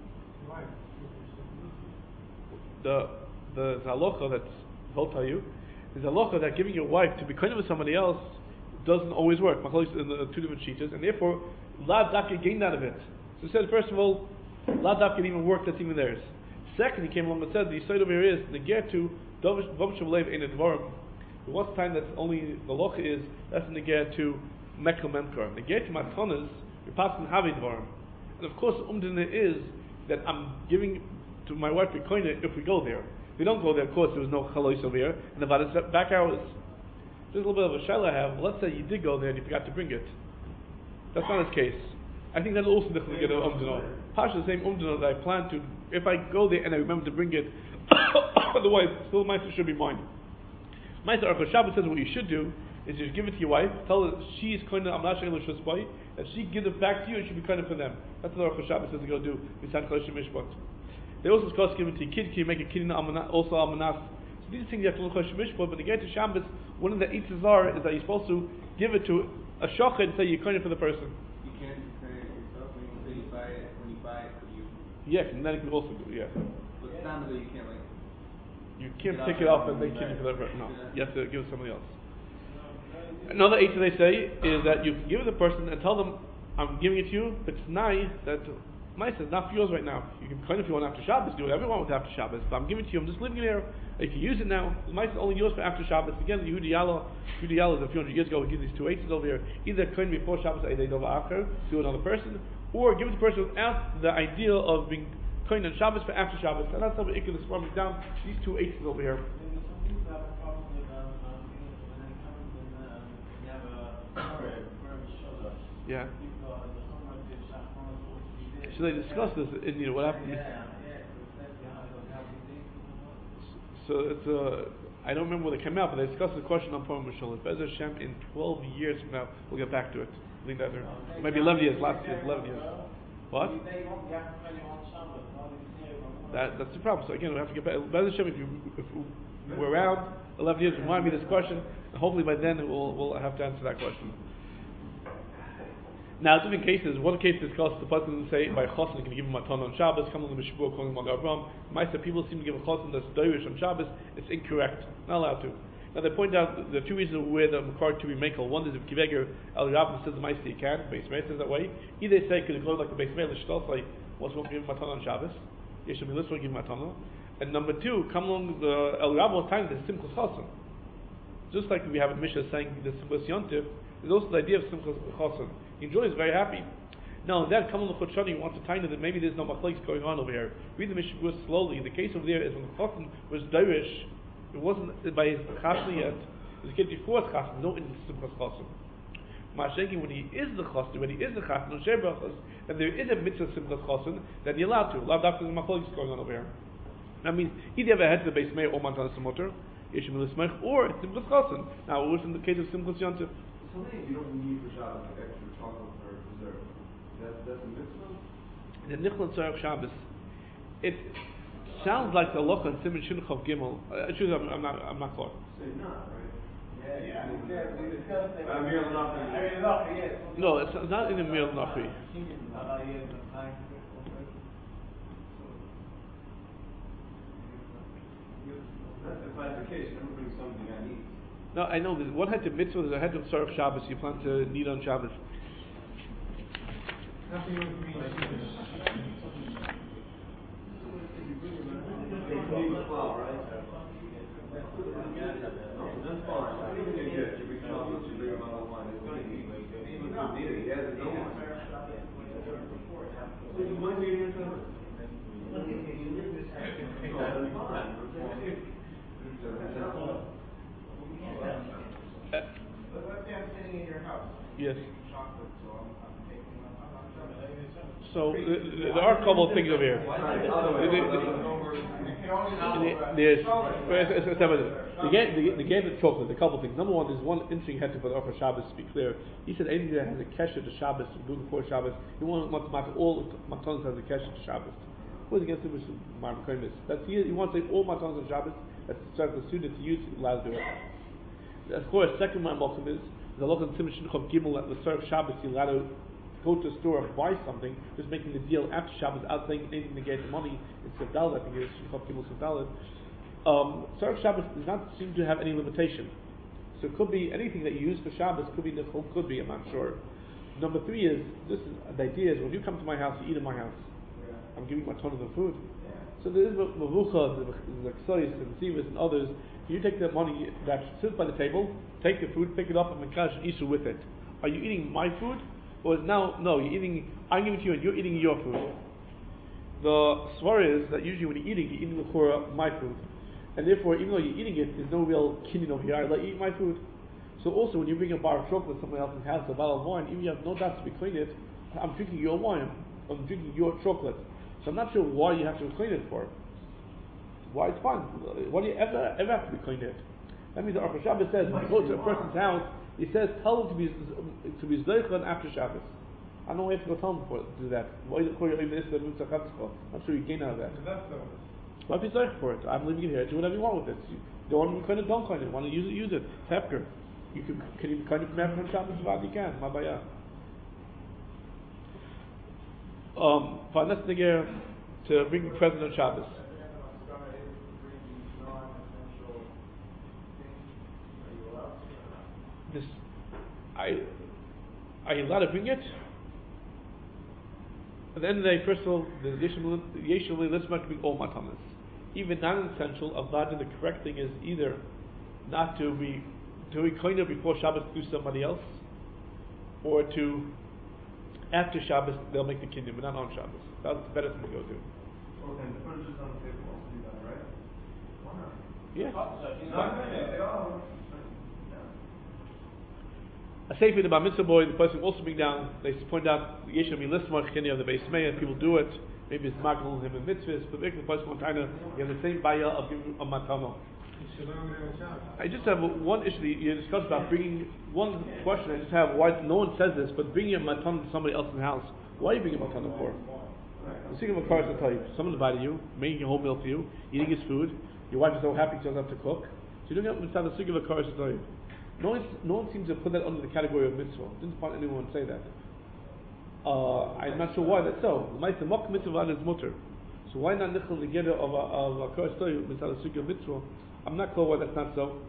The the halacha that I'll tell you is a halacha that giving your wife to be kind of with somebody else doesn't always work. Machlok is in the two different sheets, and therefore la dafka gained out of it. So he said, first of all, la dafka even work that's even theirs. Second, he came along and said the side over here is the get to davish v'lev ein advarim. The one time that's only the halacha is that's the get to mekel memkar. The get to matanas we pass in havi dvarim. And of course, umdina is that I'm giving to my wife a coin if we go there. If we don't go there, of course, there was no chalois over here. And about his back hours, there's a little bit of a shaila I have. Let's say you did go there and you forgot to bring it. That's not his case. I think that's also different to get an umdina. Pasha the same umdina that I plan to, if I go there and I remember to bring it, otherwise, still Meister should be mine. Meister Archa Shabbat says what you should do is just give it to your wife, tell her she's kind of, I'm not sure English boy, that she gives it back to you and she be kind of for them. That's what Archa Shabbat says to go do. They also discuss giving to your kid, can you make a kid also almanas? So these things you have to look at Shemishpot, but to get to Shabbos, one of the eitzes are is that you're supposed to give it to a shochet and say you're kind of for the person. You can't say it yourself when you say you buy it, when you buy it for you. Yes, and then you can also do, yeah. But standardly you can't like... You can't pick it up and say kid for the person. No, you have to give it to somebody else. Another eitzah they say is that you give it to the person and tell them, I'm giving it to you, but it's nigh that Ma'aseh is not for yours right now. You can kind of if you want after Shabbos, do whatever you want with after Shabbos, but I'm giving it to you, I'm just leaving it here. If you use it now, Ma'aseh is only yours for after Shabbos. Again, the Yehuda Yalla, Yehuda Yalla is a few hundred years ago, we give these two eights over here. Either kind before Shabbos, either over after, to another person, or give it to the person without the idea of being kind on Shabbos for after Shabbos. And that's how the Ikka is forming down these two eights over here. Yeah. So they discussed this in, you know, what happened. So it's uh, I don't remember where they came out, but they discussed the question on Purim Mishal. Be'ez Hashem, in twelve years from now, we'll get back to it. I think that maybe eleven years, last year, eleven years. What? That, that's the problem. So again, we have to get back. Be'ez Hashem, if, you, if we're around eleven years, remind me this question, and hopefully by then we'll, we'll have to answer that question. Now, different cases. One case discussed the person doesn't say by chosn can you give him a ton on Shabbos. Come on the Mishpur, calling him Avraham. Ma'aser people seem to give a chosn that's doirish on Shabbos. It's incorrect. Not allowed to. Now they point out the two reasons where the makar to be makel. One is if Kiveger El Rabbin says the Ma'aser you can. Beis Meir says that way. Either they say because it goes like the Beis Meir l'shtal say what's going to give him a ton on Shabbos. You should be listening to give him a ton. And number two, come along the El Rabbin was telling the simchas chosn. Just like we have a Mishnah saying the simchas yontiv, there's also the idea of simchas chosn. He enjoys, very happy. Now, then, come on the Chutshani, you want to tell you that maybe there's no machlokes going on over here. Read the Mishnah slowly. The case over there is when the Chosn was Dairish, it wasn't by his Chasna yet, it was a kid before his Chasna, no Simchas Chosn. Mashenki, when he is the chosin, when he is the chatan on shei brachos, then there is a mitzvah simchas chosin, then you're allowed to. Lav dafka the machlokes going on over here. That means either have a head to the base may or matan samoter, yeshim l'smech, or it's simchas chosin. Now, it was in the case of simchas yontif. Something you don't need for Shabbos, like extra chocolate or dessert. That's that's a mitzvah. The Nichlan Tzarech Shabbos, it sounds like the loch on Siman Shinchov Gimel. Uh, excuse me, I'm, I'm not, I'm not clear. Say not, right? Yeah, yeah. I'm here enough. No, it's not in the Mir Nachi. That's the classification. I'm bring something I need. No, I know. There's one head to mitzvah, there's a head to Tzarech Shabbos. You plan to need on Shabbos. Uh, Let's say I'm sitting in your house. yes. Chocolate, so I'm, I'm taking my chocolate. So uh, there are a couple of things over here. There's the game, the, the game of chocolate. A couple of things. Number one, there's one interesting head to put off for Shabbos. To be clear, he said anything that has a kesher to Shabbos, doing before Shabbos, he wants to make all matanos has a kesher to Shabbos. Who's against him? That's he. He wants to say all matanos on Shabbos. That's the student to use allowed to do it. Of course, second one welcome is the local Siman Shinchov Gimel at the Tzarech Shabbos. You're allowed to go to a store and buy something, just making the deal after Shabbos, out saying anything to get the money. It's Sevdalad, I think it's Shinchov Gimel Sevdalad. Um, Tzarech Shabbos does not seem to have any limitation. So it could be anything that you use for Shabbos, could be Nichol, could be, I'm not sure. Number three is, this is, the idea is when you come to my house, you eat in my house. Yeah. I'm giving you a ton of the food. Yeah. So there is Mavucha, the Ksayis, and Zivas, and others. You take the money that sits by the table, take the food, pick it up, and Mekash and Isu with it. Are you eating my food? Or is now, no, you're eating, I'm giving it to you and you're eating your food. The swar is that usually when you're eating, you're eating the Korah, my food. And therefore, even though you're eating it, there's no real kinyan over here. I let you eat my food. So also, when you bring a bar of chocolate to someone else's house, a bottle of wine, even if you have no doubt to be clean it, I'm drinking your wine, I'm drinking your chocolate. So I'm not sure why you have to clean it for. Why it's fine. Why do you ever ever have to be cleaned it? That means the Aruch Shabbos says when you go to a person's house, he says tell him to be to be zeichel after Shabbos. I don't know why you have to go tell him for, to do that. Why do you I'm sure you gain out of that. Why be zeichel for it? I'm leaving it here. Do whatever you want with it. You don't want to clean it, don't clean it. Want to use it, use it. It's hefker. You can can you kind of from after Shabbos? You can. Mabaya. Um, fine. Let's begin to bring the present on Shabbos. This, I, are you allowed to bring it? At the end of the day, first of all, the Yeshua Lismak can be all matanas. Even non-essential, of that, the correct thing is either not to be to be kind of before Shabbos to somebody else, or to after Shabbos they'll make the kinyan, but not on Shabbos. That's the better thing to go do. Okay, the furniture's on the table also do that, right? Why not? Yeah. A sefer the Bar Mitzvah boy, the person will also bring down. They point out the Yeshua Milismach Kinyan of the Beis Meir. People do it. Maybe it's magul him in mitzvahs, but the person will kind of you have the same bayah of giving a matana. I just have one issue you discussed about bringing one question. I just have why no one says this, but bringing a matana to somebody else's house. Why are you bringing a matana for? The secret of a car is to tell you someone invited you, making a whole meal for you, eating his food. Your wife is so happy she doesn't have to cook. So you don't have to the secret of a car is to tell you. No one, no one seems to put that under the category of mitzvah. Didn't find anyone say that. Uh, I'm not sure why that's so. The mitzvah mok mitzvah is mutter. So why not nichel together of a of a kar story mitzvah sukkah mitzvah? I'm not clear why that's not so.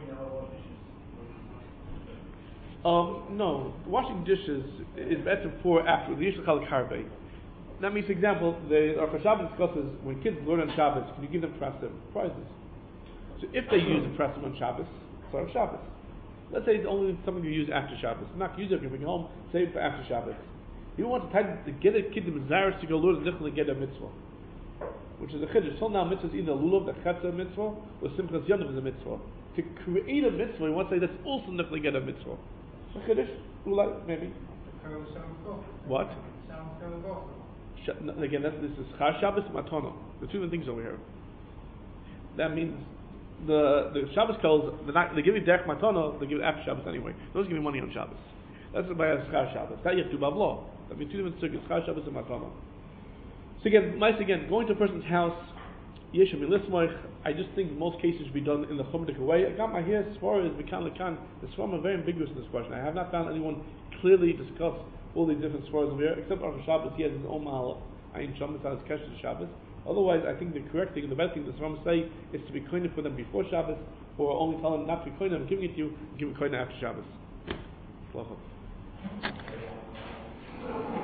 Um, no, washing dishes is better for after the yishal chalik harbe. That means, for example, the Aruch Shabbos discusses when kids learn on Shabbos, can you give them prasim prizes? So if they use a prasim on Shabbos, it's Aruch Shabbos. Let's say it's only something you use after Shabbos. Not use it, you bring it home, save it for after Shabbos. You want to, to get a kid to Mizaris to go learn the Nichel and get a mitzvah, which is a chiddush. So now mitzvah is either lulav, the chetzer mitzvah, or simchas yontiv is a mitzvah. To create a mitzvah, you want to say that's also Nichel and get a mitzvah. A chiddush. Ula, maybe. What? Sh- no, again, that's, this is Char Shabbos Matono. The two different things over here. That means the the Shabbos calls they're not, they give you derech Matono, they give you after Shabbos anyway. Those give you money on Shabbos. That's by a Char Shabbos. That you have to Bavlo. That means two different circuits, Char Shabbos and Matono. So again, nice again, going to a person's house, Yeshem Milismoich, I just think in most cases should be done in the Chumadik way. I got my hair as far as Mikan Lekan. The Swarm are very ambiguous in this question. I have not found anyone clearly discuss all these different Swars over here, except Rosh Shabbos, he has his own Mahal, Ayin Shabbos, on his Kesher Shabbos. Otherwise, I think the correct thing, the best thing the Swarm say is to be koine for them before Shabbos, or only tell them not to be koine, I'm giving it to you, give it koine after Shabbos.